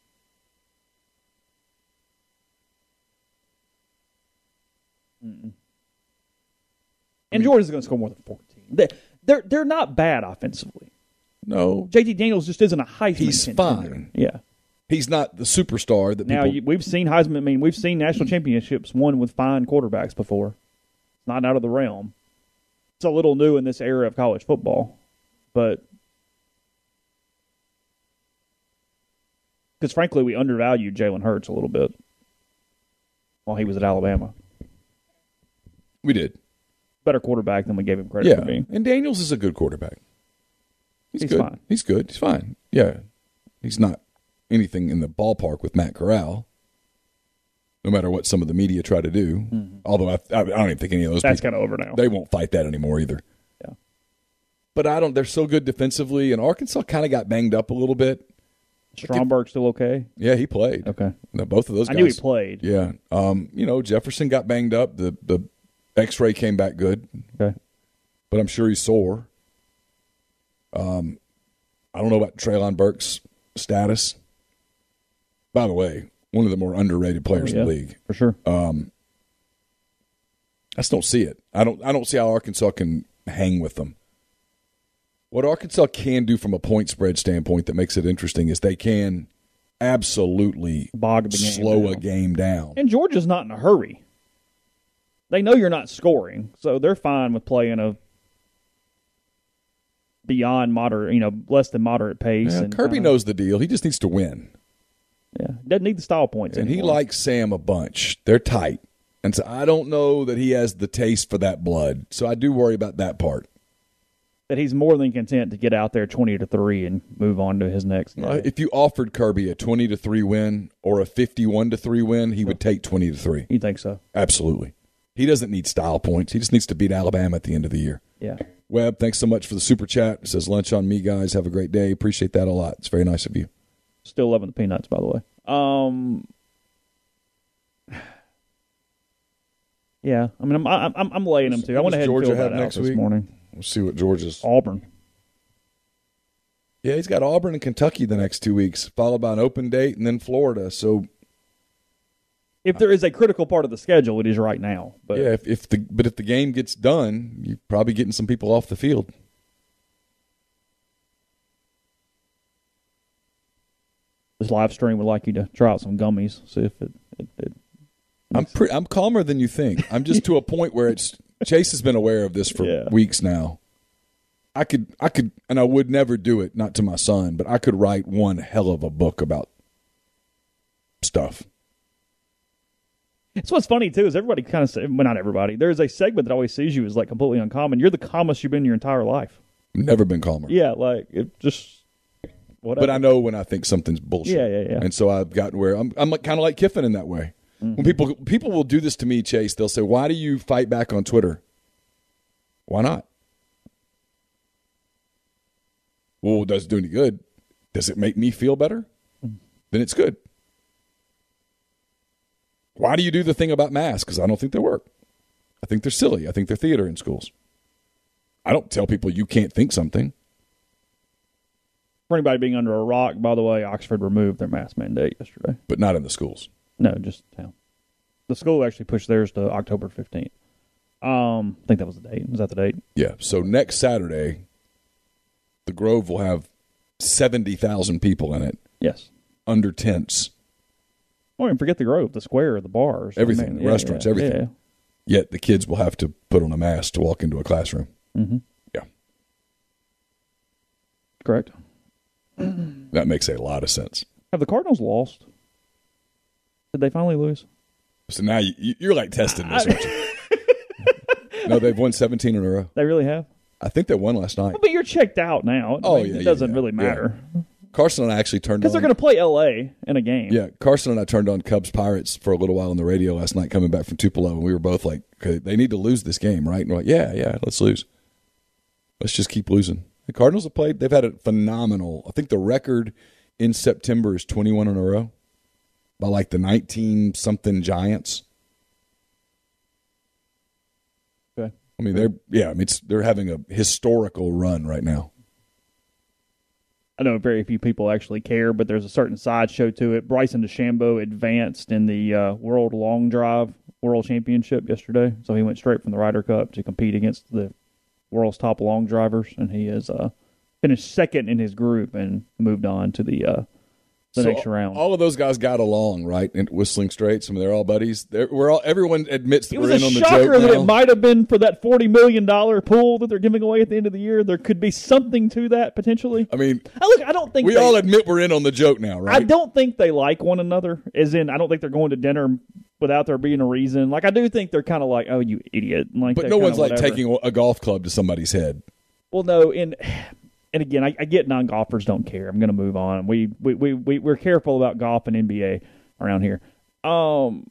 Mm-mm. And Georgia's going to score more than fourteen. They, they're they're not bad offensively. No. J T Daniels just isn't a Heisman He's contender. fine. Yeah. He's not the superstar that Now, people... you, we've seen Heisman, I mean, we've seen national championships won with fine quarterbacks before. It's not out of the realm. It's a little new in this era of college football, but because, frankly, we undervalued Jalen Hurts a little bit while he was at Alabama. We did. Better quarterback than we gave him credit Yeah, for being. and Daniels is a good quarterback. He's, He's good. fine. He's good. He's fine. Yeah. He's not anything in the ballpark with Matt Corral, no matter what some of the media try to do. Mm-hmm. Although I, I don't even think any of those That's people, kind of over now. They won't fight that anymore either. Yeah. But I don't. They're so good defensively, and Arkansas kind of got banged up a little bit. Stromberg still okay? Yeah, he played. Okay. No, both of those I guys. knew he played. Yeah. Um, you know, Jefferson got banged up. The the X-ray came back good. Okay. But I'm sure he's sore. Um, I don't know about Treylon Burks' status. By the way, one of the more underrated players oh, yeah, in the league. For sure. Um, I just don't see it. I don't. I don't see how Arkansas can hang with them. What Arkansas can do from a point spread standpoint that makes it interesting is they can absolutely Bog the game slow down. a game down. And Georgia's not in a hurry. They know you're not scoring, so they're fine with playing a beyond moderate, you know, less than moderate pace. Yeah, and Kirby kinda, knows the deal. He just needs to win. Yeah, doesn't need the style points And anymore. he likes Sam a bunch. They're tight. And so I don't know that he has the taste for that blood. So I do worry about that part. that he's more than content to get out there twenty to three and move on to his next game. Uh, if you offered Kirby a twenty to three win or a fifty-one to three win, he would take twenty to three. You think so? Absolutely. He doesn't need style points. He just needs to beat Alabama at the end of the year. Yeah. Webb, thanks so much for the super chat. It says lunch on me, guys. Have a great day. Appreciate that a lot. It's very nice of you. Still loving the peanuts, by the way. Um. Yeah, I mean, I'm I'm I'm laying them too. I Who went does ahead Georgia and filled have that out next this week? morning. We'll see what Georgia's. Auburn. Yeah, he's got Auburn and Kentucky the next two weeks, followed by an open date and then Florida. So If there is a critical part of the schedule, it is right now. But yeah, if, if the but if the game gets done, you're probably getting some people off the field. this live stream would like you to try out some gummies. See if it. it, it I'm pre- I'm calmer than you think. I'm just to a point where it's Chase has been aware of this for Yeah. weeks now. I could I could and I would never do it, not to my son, but I could write one hell of a book about stuff. It's what's funny too is everybody kind of say, well, not everybody. There's a segment that always sees you as like completely uncommon. You're the calmest you've been your entire life. Never been calmer. Yeah, like it just whatever. But I know when I think something's bullshit. Yeah, yeah, yeah. And so I've gotten where I'm I'm kind of like Kiffin in that way. Mm-hmm. When people people will do this to me, Chase, they'll say, "Why do you fight back on Twitter?" Why not? Well, does it do any good? Does it make me feel better? Mm-hmm. Then it's good. Why do you do the thing about masks? Because I don't think they work. I think they're silly. I think they're theater in schools. I don't tell people you can't think something. For anybody being under a rock, by the way, Oxford removed their mask mandate yesterday. But not in the schools. No, just town. The school actually pushed theirs to October fifteenth. Um, I think that was the date. Was that the date? Yeah. So next Saturday, the Grove will have seventy thousand people in it. Yes. Under tents. Don't even forget the Grove, the square, the bars. Everything. I mean, the yeah, restaurants, yeah, everything. Yeah. Yet the kids will have to put on a mask to walk into a classroom. Mm-hmm. Yeah. Correct. That makes a lot of sense. Have the Cardinals lost? Did they finally lose? So now you, you're like testing this, aren't you? No, they've won seventeen in a row. They really have? I think they won last night. But you're checked out now. Oh, I mean, yeah, It doesn't yeah, really yeah. matter. Carson and I actually turned on. Because they're going to play L A in a game. Yeah, Carson and I turned on Cubs Pirates for a little while on the radio last night coming back from Tupelo, and we were both like, okay, they need to lose this game, right? And we're like, yeah, yeah, let's lose. Let's just keep losing. The Cardinals have played. They've had a phenomenal. I think the record in September is twenty-one in a row by like the nineteen-something Giants. Okay. I mean, they're yeah. I mean, it's, they're having a historical run right now. I know very few people actually care, but there's a certain sideshow to it. Bryson DeChambeau advanced in the uh, World Long Drive World Championship yesterday, so he went straight from the Ryder Cup to compete against the world's top long drivers, and he has uh, finished second in his group and moved on to the uh, the so next round. All of those guys got along, right? In Whistling Straits. I mean, they're all buddies. They're, we're all. Everyone admits that it we're was in a on the shocker joke that now. it might have been for that forty million dollars pool that they're giving away at the end of the year. There could be something to that potentially. I mean, now, look, I don't think we they, all admit we're in on the joke now, right? I don't think they like one another. As in, I don't think they're going to dinner without there being a reason. Like, I do think they're kind of like, "Oh, you idiot!" Like, but that no kinda one's like whatever. taking a golf club to somebody's head. Well, no, and and again, I, I get non-golfers don't care. I'm going to move on. We we we we we're careful about golf and N B A around here. Um,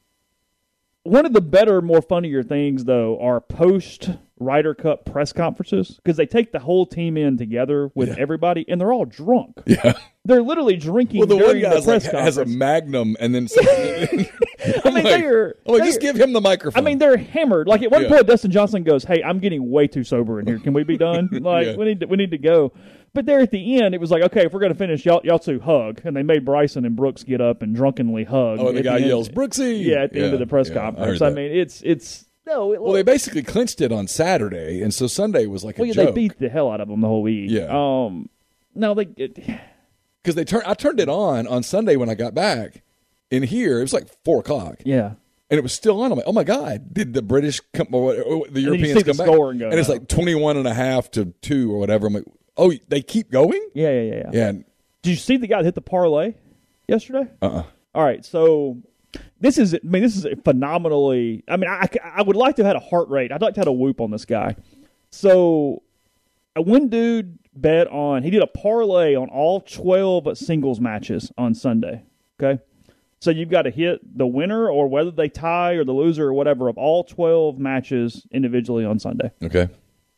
one of the better, more funnier things though are post Ryder Cup press conferences because they take the whole team in together with Yeah. everybody, and they're all drunk. Yeah. They're literally drinking Well, the one during the guy's press like conference. has a Magnum, and then something, I mean, they are. I'm like, they just are- give him the microphone. I mean, they're hammered. Like at one Yeah. point, Dustin Johnson goes, "Hey, I'm getting way too sober in here. Can we be done? Like, Yeah. we need to, we need to go." But there at the end, it was like, "Okay, if we're going to finish, y'all, y'all two hug." And they made Bryson and Brooks get up and drunkenly hug. oh, and the at guy end. yells, "Brooksy!" Yeah, at the end Yeah, of the press yeah, I conference. heard I, that. mean, it's it's no. It, Well, they basically clinched it on Saturday, and so Sunday was like a well, yeah, joke. they beat the hell out of them the whole week. Yeah. Um. No, they. It, Because they turn, I turned it on on Sunday when I got back. In here, it was like four o'clock, yeah. and it was still on. I'm like, oh my god, did the British come? Or the you Europeans see the come back? score and go, and it's oh. like twenty-one and a half to two or whatever. I'm like, oh, they keep going? Yeah, yeah, yeah, yeah. Yeah. Did you see the guy that hit the parlay yesterday? Uh. uh All right, so this is, I mean, this is a phenomenally. I mean, I, I would like to have had a heart rate. I'd like to have had a whoop on this guy. So, a one dude bet on. He did a parlay on all twelve singles matches on Sunday. Okay, so you've got to hit the winner or whether they tie or the loser or whatever of all twelve matches individually on Sunday. Okay.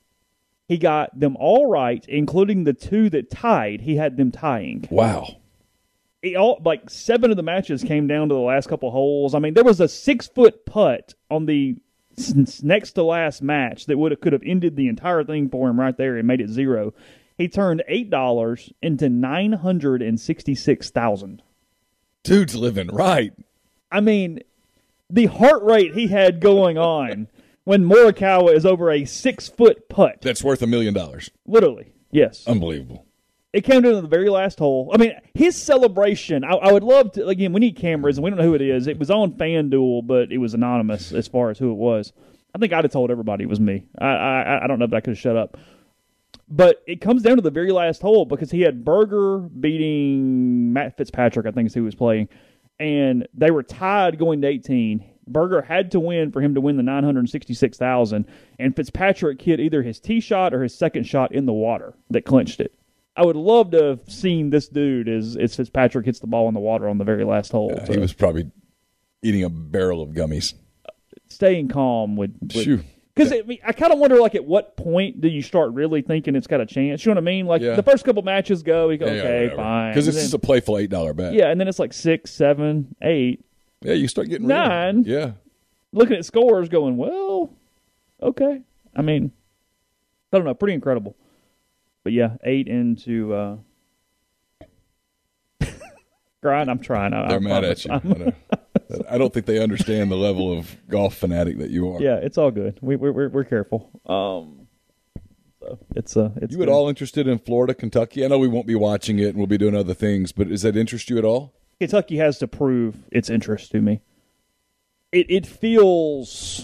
He got them all right, including the two that tied. He had them tying. Wow. It all, like seven of the matches came down to the last couple holes. I mean, there was a six foot putt on the s- next to last match that would have could have ended the entire thing for him right there and made it zero. He turned eight dollars into nine hundred and sixty six thousand. Dude's living right. I mean, the heart rate he had going on when Morikawa is over a six foot putt, That's worth a million dollars. literally, yes. Unbelievable. It came down to the very last hole. I mean, his celebration, I, I would love to, again, we need cameras, and we don't know who it is. It was on FanDuel, but it was anonymous as far as who it was. I think I'd have told everybody it was me. I I, I don't know if I could have shut up. But it comes down to the very last hole because he had Berger beating Matt Fitzpatrick, I think is who he was playing, and they were tied going to eighteen. Berger had to win for him to win the nine hundred sixty-six thousand dollars, and Fitzpatrick hit either his tee shot or his second shot in the water that clinched it. I would love to have seen this dude as, as Fitzpatrick hits the ball in the water on the very last hole. Yeah, So he was probably eating a barrel of gummies. staying calm would. Phew. Because I, mean, I kind of wonder, like, at what point do you start really thinking it's got a chance? You know what I mean? Like, Yeah. the first couple matches go, you go, Yeah, okay, whatever. fine. Because it's And just then- a playful eight dollar bet. yeah, and then it's like six, seven, eight. Yeah, you start getting Nine. real. Yeah. Looking at scores, going, well, okay. I mean, I don't know, pretty incredible. But yeah, eight into uh, grind. I'm trying. I, They're I mad promise. at you. I know. I don't think they understand the level of golf fanatic that you are. Yeah, it's all good. We, we're we're we're careful. Um, so it's uh, it's You at good. all interested in Florida, Kentucky? I know we won't be watching it and we'll be doing other things, but does that interest you at all? Kentucky has to prove its interest to me. It it feels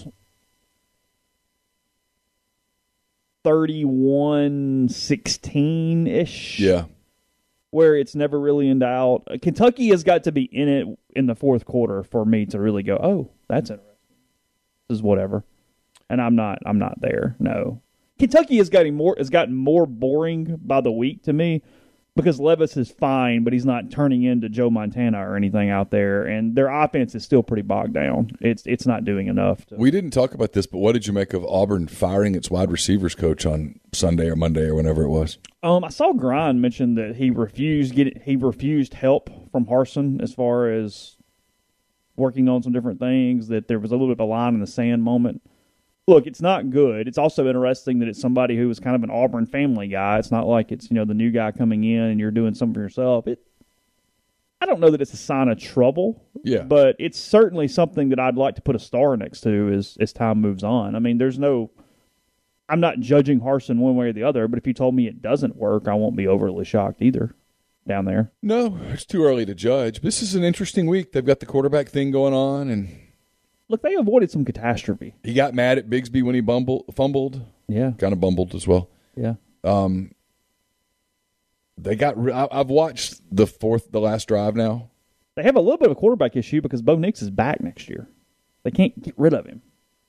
thirty-one sixteen ish. Yeah. Where it's never really in doubt. Uh, Kentucky has got to be in it in the fourth quarter for me to really go, oh, that's interesting. This is whatever. And I'm not I'm not there. No. Kentucky has gotten more has gotten more boring by the week to me because Levis is fine, but he's not turning into Joe Montana or anything out there, and their offense is still pretty bogged down. It's it's not doing enough. To, We didn't talk about this, but what did you make of Auburn firing its wide receivers coach on Sunday or Monday or whenever it was? Um, I saw Grind mention that he refused get he refused help from Harsin as far as working on some different things. That there was a little bit of a line in the sand moment. Look, it's not good. It's also interesting that it's somebody who was kind of an Auburn family guy. It's not like it's, you know, the new guy coming in and you're doing something for yourself. It, I don't know that it's a sign of trouble. Yeah. But it's certainly something that I'd like to put a star next to as as time moves on. I mean, there's no. I'm not judging Harsin one way or the other, but if you told me it doesn't work, I won't be overly shocked either. down there. No, it's too early to judge. This is an interesting week. They've got the quarterback thing going on, and Look, they avoided some catastrophe. he got mad at Bigsby when he bumbled, fumbled. Yeah, Kind of bumbled as well. yeah. Um, they got. Re- I, I've watched the fourth, the last drive now. They have a little bit of a quarterback issue because Bo Nix is back next year. They can't get rid of him.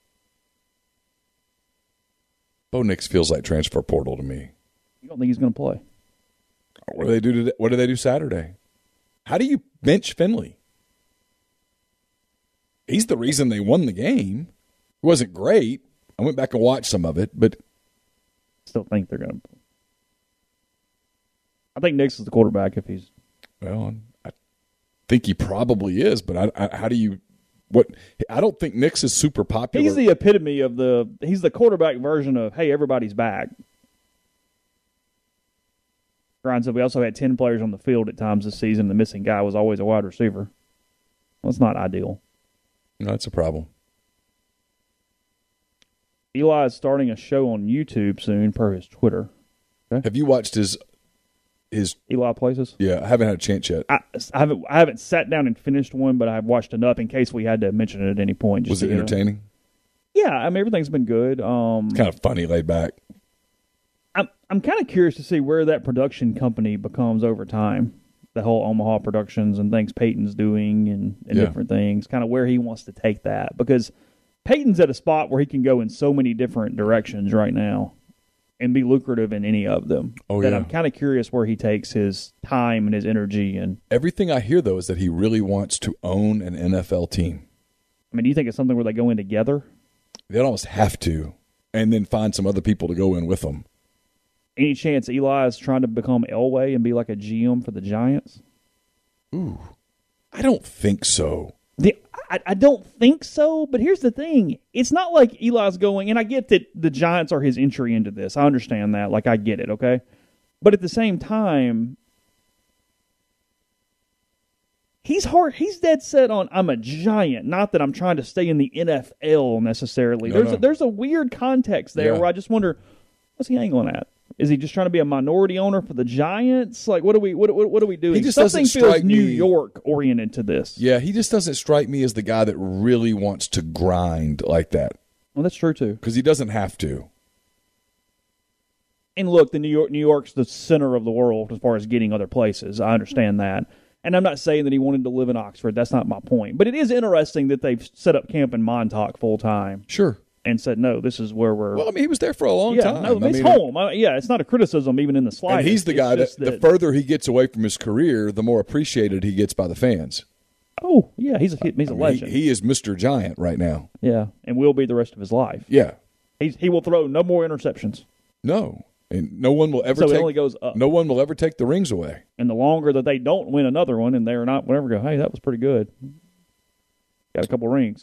Bo Nix feels like transfer portal to me. You don't think he's going to play? What do they do today? What do they do Saturday? How do you bench Finley? He's the reason they won the game. It wasn't great. I went back and watched some of it, but Still think they're going to. I think Nix is the quarterback if he's. well, I think he probably is. But I, I, how do you? What? I don't think Nix is super popular. He's the epitome of the. He's the quarterback version of hey, everybody's back. Brian said we also had ten players on the field at times this season. The missing guy was always a wide receiver. Well, it's not ideal. No, that's a problem. Eli is starting a show on YouTube soon, per his Twitter. Have you watched his his? Eli Places. Yeah, I haven't had a chance yet. I, I haven't. I haven't sat down and finished one, but I've watched enough in case we had to mention it at any point. Just Was it to, you know. entertaining? Yeah, I mean everything's been good. Um, Kind of funny, laid back. I'm I'm kind of curious to see where that production company becomes over time. The whole Omaha Productions and things Peyton's doing and, and Yeah. different things, kind of where he wants to take that. Because Peyton's at a spot where he can go in so many different directions right now and be lucrative in any of them. Oh, that yeah. I'm kind of curious where he takes his time and his energy. And Everything I hear, though, is that he really wants to own an N F L team. I mean, do you think it's something where they go in together? They'd almost have to, and then find some other people to go in with them. Any chance Eli is trying to become Elway and be like a G M for the Giants? Ooh, I don't think so. The, I, I don't think so, but here's the thing. It's not like Eli's going, and I get that the Giants are his entry into this. I understand that. Like, I get it, okay? But at the same time, he's hard. He's dead set on, I'm a Giant, not that I'm trying to stay in the N F L necessarily. No, there's, no. A, there's a weird context there Yeah. where I just wonder, what's he angling at? Is he just trying to be a minority owner for the Giants? Like, what are we what what, what are we doing? He just Something doesn't feels strike New me- York oriented to this. Yeah, he just doesn't strike me as the guy that really wants to grind like that, Well, that's true too. because he doesn't have to. And look, the New York New York's the center of the world as far as getting other places. I understand that. And I'm not saying that he wanted to live in Oxford. That's not my point. But it is interesting that they've set up camp in Montauk full time Sure. and said, no, this is where we're. Well, I mean, he was there for a long yeah, time. no, I it's mean, home. I, yeah, it's not a criticism even in the slightest. And he's the It's guy that, just the further he gets away from his career, the more appreciated he gets by the fans. Oh, yeah, he's a, he's a I mean, he, legend. he is Mister Giant right now. yeah, and will be the rest of his life. Yeah. He's, he will throw no more interceptions. No. And no one will ever So it take only goes up. no one will ever take the rings away. And the longer that they don't win another one and they're not, whatever, go, hey, that was pretty good. Got a couple rings.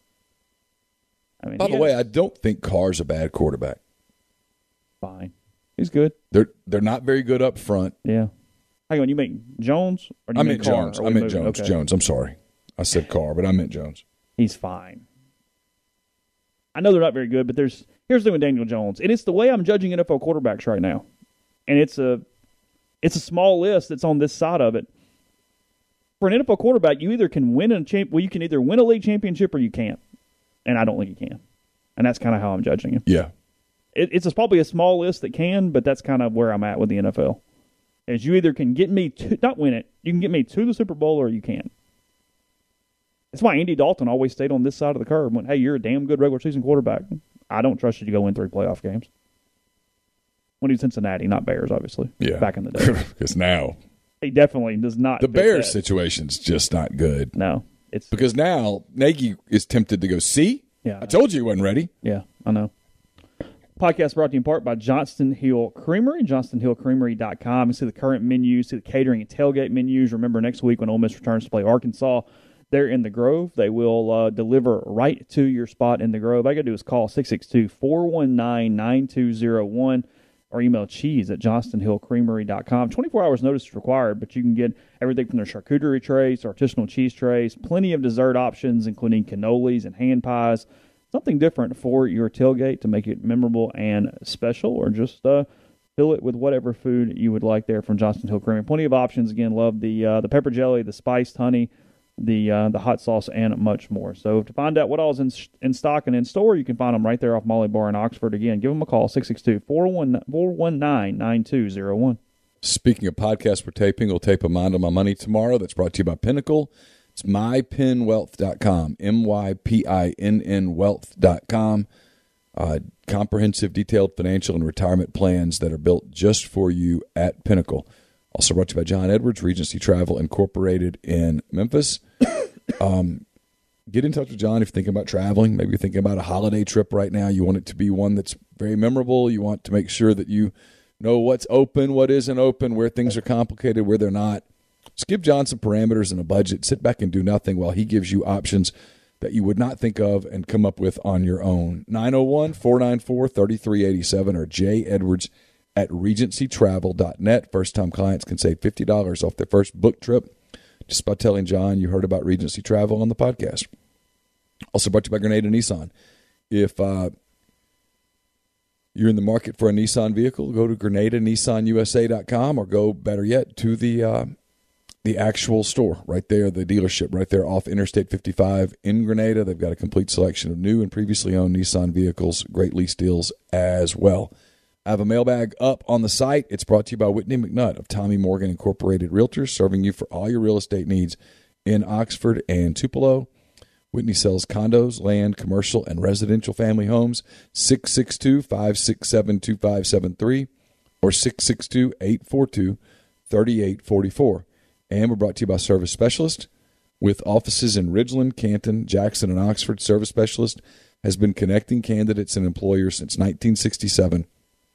I mean, By he the way, has- I don't think Carr's a bad quarterback. fine. He's good. They're they're not very good up front. Yeah. Hang on, you mean Jones? Or do you I mean meant Carr? Jones. Are I we meant moving? Jones. Okay. Jones. I'm sorry. I said Carr, but I meant Jones. He's fine. I know they're not very good, but there's here's the thing with Daniel Jones, and it's the way I'm judging N F L quarterbacks right now. And it's a it's a small list that's on this side of it. For an N F L quarterback, you either can win a champ, well, you can either win a league championship or you can't, and I don't think you can. And that's kind of how I'm judging him. Yeah. It, it's a, probably a small list that can, but that's kind of where I'm at with the N F L. Is you either can get me to not win it, you can get me to the Super Bowl, or you can't. That's why Andy Dalton always stayed on this side of the curve. Went, hey, you're a damn good regular season quarterback. I don't trust you to go win three playoff games. When he's Cincinnati, not Bears, obviously. Yeah. Back in the day, Because now he definitely does not. the fit Bears that. situation's just not good. No, it's Because now Nagy is tempted to go, see? yeah. I told you he wasn't ready. Yeah, I know. Podcast brought to you in part by Johnston Hill Creamery, johnston hill creamery dot com. You see the current menus, see the catering and tailgate menus. Remember, next week when Ole Miss returns to play Arkansas, they're in the Grove. They will uh, deliver right to your spot in the Grove. All you got to do is call six six two, four one nine, nine two zero one or email cheese at johnston hill creamery dot com. twenty-four hours notice is required, but you can get everything from their charcuterie trays, artisanal cheese trays, plenty of dessert options, including cannolis and hand pies. Something different for your tailgate to make it memorable and special, or just uh, Fill it with whatever food you would like there from Johnston Hill Creamery. Plenty of options. Again, love the uh, the pepper jelly, the spiced honey, the uh, the hot sauce, and much more. So to find out what all is in, in stock and in store, you can find them right there off Molly Bar in Oxford. Again, give them a call, six six two, four one nine, nine two zero one. Speaking of podcasts we're taping, we'll tape a Mind on My Money tomorrow. That's brought to you by Pinnacle. It's my pin wealth dot com, M Y P I N N wealth dot com. Uh, comprehensive, detailed financial and retirement plans that are built just for you at Pinnacle. Also brought to you by John Edwards, Regency Travel Incorporated in Memphis. Um, get in touch with John if you're thinking about traveling. Maybe you're thinking about a holiday trip right now. You want it to be one that's very memorable. You want to make sure that you know what's open, what isn't open, where things are complicated, where they're not. Just give John some parameters and a budget. Sit back and do nothing while he gives you options that you would not think of and come up with on your own. nine oh one, four nine four, three three eight seven or J Edwards at regency travel dot net. First-time clients can save fifty dollars off their first book trip just by telling John you heard about Regency Travel on the podcast. Also brought to you by Grenada Nissan. If uh, you're in the market for a Nissan vehicle, go to grenada nissan u s a dot com or go, better yet, to the uh, the actual store right there, the dealership right there off Interstate fifty-five in Grenada. They've got a complete selection of new and previously owned Nissan vehicles, great lease deals as well. I have a mailbag up on the site. It's brought to you by Whitney McNutt of Tommy Morgan Incorporated Realtors, serving you for all your real estate needs in Oxford and Tupelo. Whitney sells condos, land, commercial, and residential family homes. six six two, five six seven, two five seven three or six six two, eight four two, three eight four four. And we're brought to you by Service Specialist. With offices in Ridgeland, Canton, Jackson, and Oxford, Service Specialist has been connecting candidates and employers since nineteen sixty-seven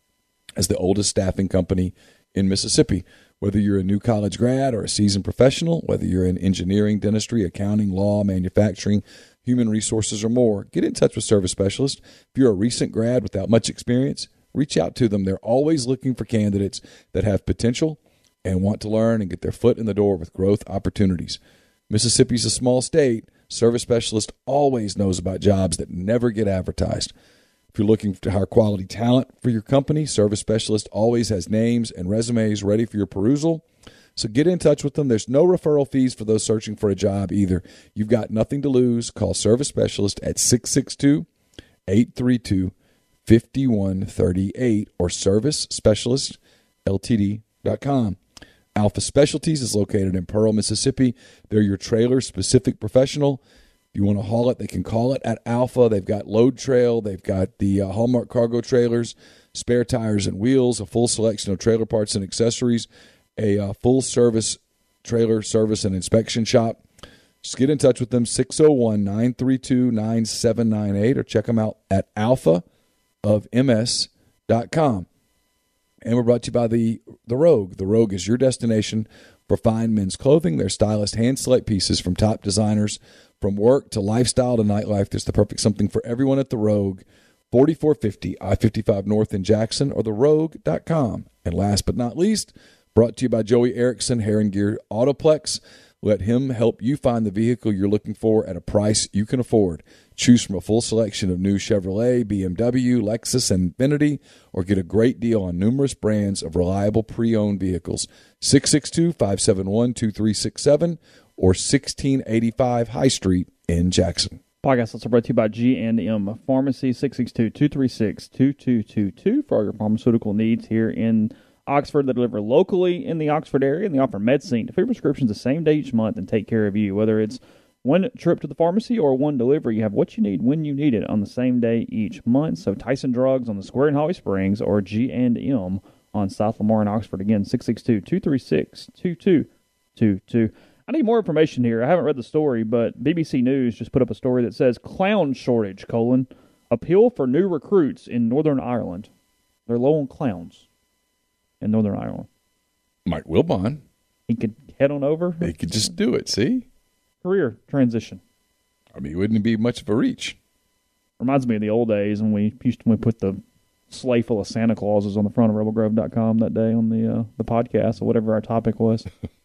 as the oldest staffing company in Mississippi. Whether you're a new college grad or a seasoned professional, whether you're in engineering, dentistry, accounting, law, manufacturing, human resources, or more, get in touch with Service Specialist. If you're a recent grad without much experience, reach out to them. They're always looking for candidates that have potential and want to learn and get their foot in the door with growth opportunities. Mississippi's a small state. Service Specialist always knows about jobs that never get advertised. If you're looking to hire quality talent for your company, Service Specialist always has names and resumes ready for your perusal. So get in touch with them. There's no referral fees for those searching for a job either. You've got nothing to lose. Call Service Specialist at six six two, eight three two, five one three eight or service specialist l t d dot com. Alpha Specialties is located in Pearl, Mississippi. They're your trailer-specific professional. If you want to haul it, they can call it at Alpha. They've got Load Trail. They've got the uh, Hallmark Cargo Trailers, spare tires and wheels, a full selection of trailer parts and accessories, a uh, full-service trailer service and inspection shop. Just get in touch with them, six oh one, nine three two, nine seven nine eight, or check them out at alpha of m s dot com. And we're brought to you by the, the Rogue. The Rogue is your destination for fine men's clothing. Their stylist hand-select pieces from top designers. From work to lifestyle to nightlife, there's the perfect something for everyone at the Rogue. forty-four fifty I fifty-five North in Jackson or the rogue dot com. And last but not least, brought to you by Joey Erickson, Hair and Gear Autoplex. Let him help you find the vehicle you're looking for at a price you can afford. Choose from a full selection of new Chevrolet, B M W, Lexus, and Infiniti, or get a great deal on numerous brands of reliable pre-owned vehicles. six six two, five seven one, two three six seven or sixteen eighty-five High Street in Jackson. Podcast also brought to you by G and M Pharmacy, six six two, two three six, two two two two for all your pharmaceutical needs here in Oxford. They deliver locally in the Oxford area, and they offer medicine to fill prescriptions the same day each month and take care of you. Whether it's one trip to the pharmacy or one delivery, you have what you need when you need it on the same day each month. So Tyson Drugs on the Square in Holly Springs or G and M on South Lamar in Oxford. Again, six six two, two three six, two two two two. I need more information here. I haven't read the story, but B B C News just put up a story that says clown shortage, colon, appeal for new recruits in Northern Ireland. They're low on clowns in Northern Ireland. Mike Wilbon. He could head on over. He could just do it, see? Career transition. I mean, it wouldn't be much of a reach. Reminds me of the old days when we used to we put the sleigh full of Santa Clauses on the front of rebel grove dot com that day on the uh, the podcast or whatever our topic was.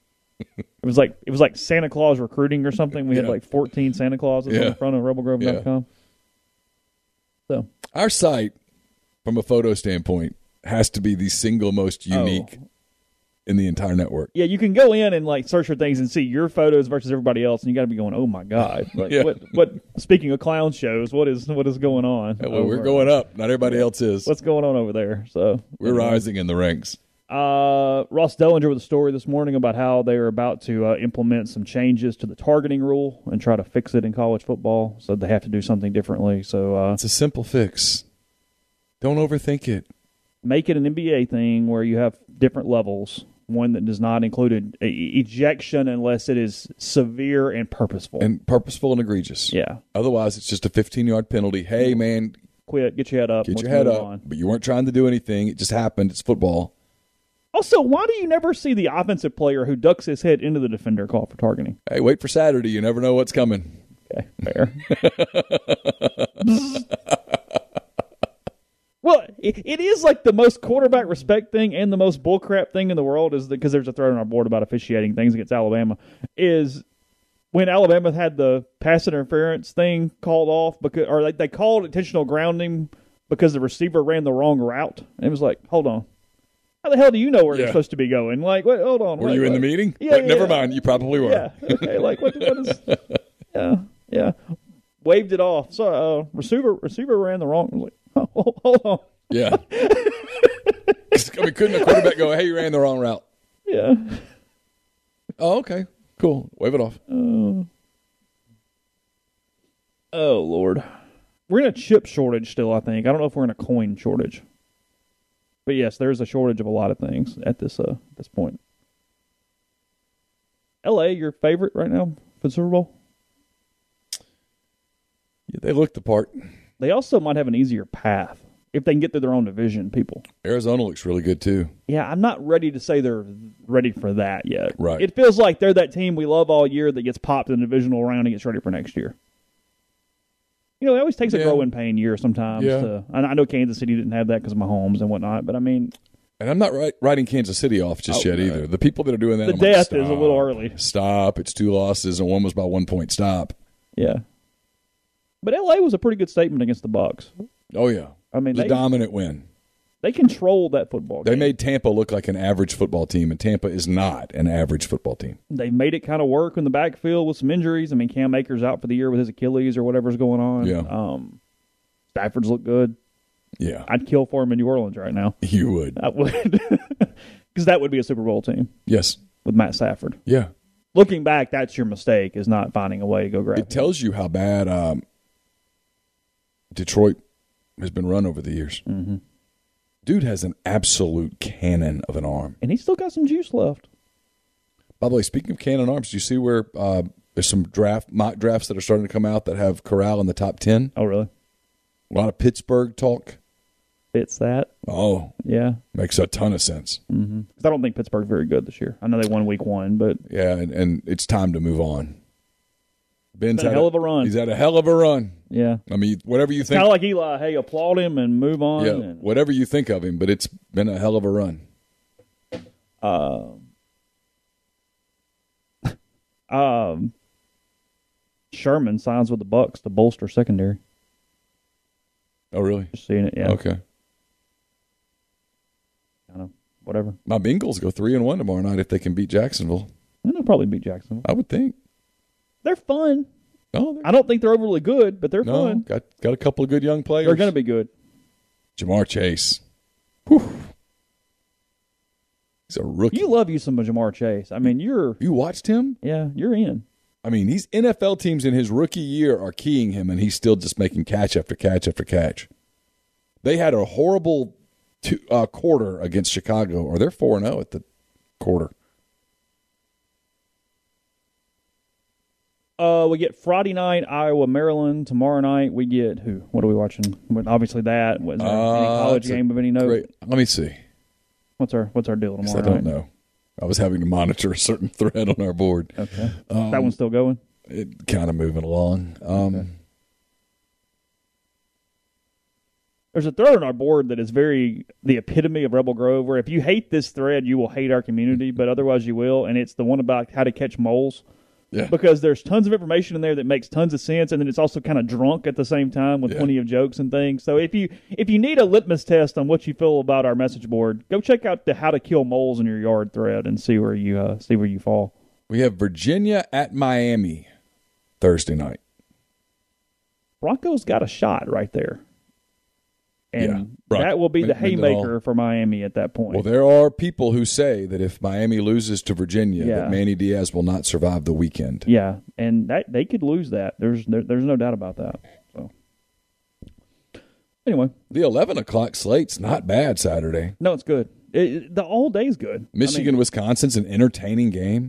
It was like it was like Santa Claus recruiting or something. We yeah. had like fourteen Santa Clauses yeah. on the front of rebel grove dot com. Yeah. So our site, from a photo standpoint, has to be the single most unique Oh. in the entire network. Yeah, you can go in and like search for things and see your photos versus everybody else, and you got to be going, "Oh my god!" Like, Yeah. what? What? Speaking of clown shows, what is what is going on? Well, we're over- going up. Not everybody else is. What's going on over there? So We're rising in the ranks. Uh, Ross Dellinger with a story this morning about how they are about to uh, implement some changes to the targeting rule and try to fix it in college football. So they have to do something differently. So uh, It's a simple fix. Don't overthink it. make it an N B A thing where you have different levels. One that does not include e- ejection unless it is severe and purposeful. And purposeful and egregious. yeah, Otherwise, it's just a fifteen-yard penalty. Hey, man, quit. Get your head up. get Let's your head move up. on. But you weren't trying to do anything. It just happened. It's football. Also, why do you never see the offensive player who ducks his head into the defender call for targeting? Hey, wait for Saturday. You never know what's coming. Okay, fair. Well, it, it is like the most quarterback respect thing and the most bullcrap thing in the world is because there's a thread on our board about officiating things against Alabama. Is when Alabama had the pass interference thing called off because, or like they called intentional grounding because the receiver ran the wrong route. And it was like, hold on, how the hell do you know where Yeah. you're supposed to be going? Like, wait, hold on. Were wait, you in wait. the meeting? Yeah, Wait, yeah, never yeah. mind. You probably were. Yeah. Okay. Like what? What is? Yeah. Yeah. Waved it off. So uh, receiver receiver ran the wrong. I was like, oh, hold on. Yeah. I mean, couldn't a quarterback go, hey, you ran the wrong route? Yeah. Oh, okay. Cool. Wave it off. Oh Lord, we're in a chip shortage still. I think I don't know if we're in a coin shortage, but yes, there is a shortage of a lot of things at this uh this point. L A, your favorite right now for the Super Bowl? Yeah, they looked the part. They also might have an easier path if they can get through their own division. People. Arizona looks really good, too. Yeah, I'm not ready to say they're ready for that yet. Right. It feels like they're that team we love all year that gets popped in the divisional round and gets ready for next year. You know, it always takes a Yeah. growing pain year sometimes. Yeah. To, and I know Kansas City didn't have that because of Mahomes and whatnot, but I mean, And I'm not right, writing Kansas City off just Oh, yet right. either. The people that are doing that, The I'm like, death is a stop, little early. Stop. It's two losses and one was by one point. Stop. yeah. But L A was a pretty good statement against the Bucs. Oh, yeah. I mean, The they, dominant win. they controlled that football They game. made Tampa look like an average football team, and Tampa is not an average football team. They made it kind of work in the backfield with some injuries. I mean, Cam Akers out for the year with his Achilles or whatever's going on. Yeah. Um, Stafford's look good. Yeah, I'd kill for him in New Orleans right now. you would. I would. Because that would be a Super Bowl team Yes. with Matt Stafford. Yeah. Looking back, that's your mistake, is not finding a way to go grab It him. tells you how bad um, Detroit has been run over the years. Mm-hmm. Dude has an absolute cannon of an arm. And he's still got some juice left. By the way, speaking of cannon arms, do you see where uh, there's some draft mock drafts that are starting to come out that have Corral in the top ten? Oh, really? A lot of Pittsburgh talk. Fits that. Oh, Yeah. makes a ton of sense. Mm-hmm. Because I don't think Pittsburgh's very good this year. I know they won week one, but Yeah, and, and it's time to move on. Ben's been a had hell of a run. He's had a hell of a run. yeah. I mean, whatever you think. Kind of like Eli. Hey, applaud him and move on. Yeah, And, whatever you think of him, but it's been a hell of a run. um, Sherman signs with the Bucks to bolster secondary. Oh, really? Just seeing it, yeah. Okay. Kind of whatever. My Bengals go three and one tomorrow night if they can beat Jacksonville. And they'll probably beat Jacksonville. I would think. They're fun. Oh, they're, I don't think they're overly good, but they're no, fun. got got a couple of good young players. They're going to be good. Jamar Chase. Whew. He's a rookie. You love you some of Jamar Chase. I mean, you're You watched him? yeah, you're in. I mean, these N F L teams in his rookie year are keying him, and he's still just making catch after catch after catch. They had a horrible two, uh, quarter against Chicago, or they're four and zero at the quarter. Uh, we get Friday night Iowa Maryland. Tomorrow night we get who? What are we watching? Well, obviously that. Was there any Uh, college that's a game of any note? Great. Let me see. What's our What's our deal 'Cause tomorrow I don't night? know. I was having to monitor a certain thread on our board. Okay, Um, that one's still going. It kind of moving along. Um, Okay. There's a thread on our board that is very the epitome of Rebel Grove, where if you hate this thread, you will hate our community, but otherwise you will. And it's the one about how to catch moles. Yeah. because there's tons of information in there that makes tons of sense, and then it's also kind of drunk at the same time with Yeah. plenty of jokes and things. So if you if you need a litmus test on what you feel about our message board, go check out the How to Kill Moles in Your Yard thread and see where you uh, see where you fall. We have Virginia at Miami Thursday night. Broncos got a shot right there. And Yeah. Bron- that will be the Mend- Mendenhall. haymaker for Miami at that point. Well, there are people who say that if Miami loses to Virginia, Yeah. that Manny Diaz will not survive the weekend. Yeah, and that they could lose that. There's there, there's no doubt about that. So anyway, The eleven o'clock slate's not bad Saturday. no, it's good. It, it- the all day's good. Michigan, I mean, Wisconsin's an entertaining game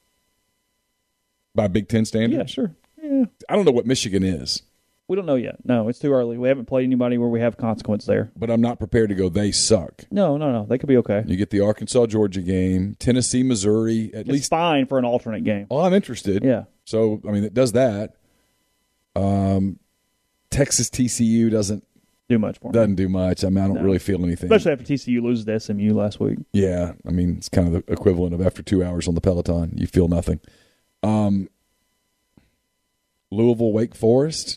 by Big Ten standards. yeah, sure. Yeah, I don't know what Michigan is, we don't know yet. No, it's too early. We haven't played anybody where we have consequence there. but I'm not prepared to go they suck. No, no, no. They could be okay. You get the Arkansas-Georgia game, Tennessee, Missouri, at It's least. fine for an alternate game. Well, I'm interested. Yeah, So, I mean, it does that. Um, Texas T C U doesn't do much for me. doesn't do much. I mean, I don't No. really feel anything. Especially after T C U loses to S M U last week. Yeah, I mean, it's kind of the equivalent of after two hours on the Peloton, you feel nothing. Um, Louisville, Wake Forest.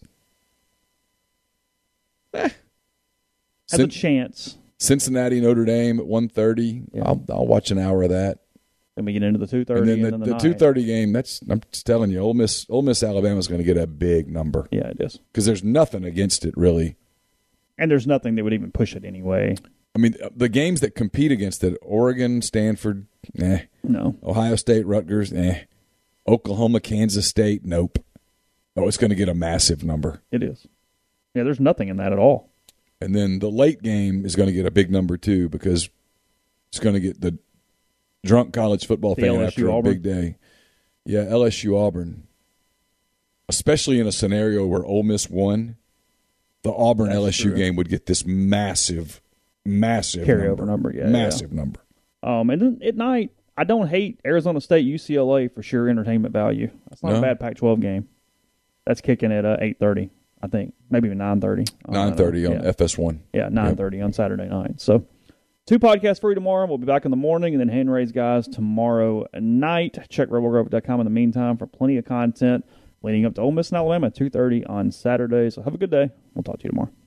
Eh. Has a Cin- chance. Cincinnati, Notre Dame at one thirty. Yeah. I'll, I'll watch an hour of that. Then we get into the two And thirty then and the, then the, the night. two thirty game, that's I'm just telling you, Ole Miss, Ole Miss Alabama's going to get a big number Yeah, it is. because there's nothing against it, really. And there's nothing that would even push it anyway. I mean, the games that compete against it, Oregon, Stanford, eh. No. Ohio State, Rutgers, eh. Oklahoma, Kansas State, nope. Oh, it's going to get a massive number. It is. Yeah, there's nothing in that at all. And then the late game is going to get a big number, too, because it's going to get the drunk college football The fan L S U after a Auburn. big day. Yeah, L S U Auburn. Especially in a scenario where Ole Miss won, the Auburn That's L S U true. game would get this massive, massive Carryover number, yeah, massive number. Um, and then at night, I don't hate Arizona State U C L A for sure entertainment value. That's not No. a bad Pac twelve game. That's kicking at uh, eight thirty, I think. Maybe even nine thirty. nine thirty on yeah. F S one. Yeah, nine thirty on Saturday night. So two podcasts for you tomorrow. We'll be back in the morning, and then Hand Raised Guys tomorrow night. Check rebel grove dot com in the meantime for plenty of content leading up to Ole Miss and Alabama at two thirty on Saturday. So have a good day. We'll talk to you tomorrow.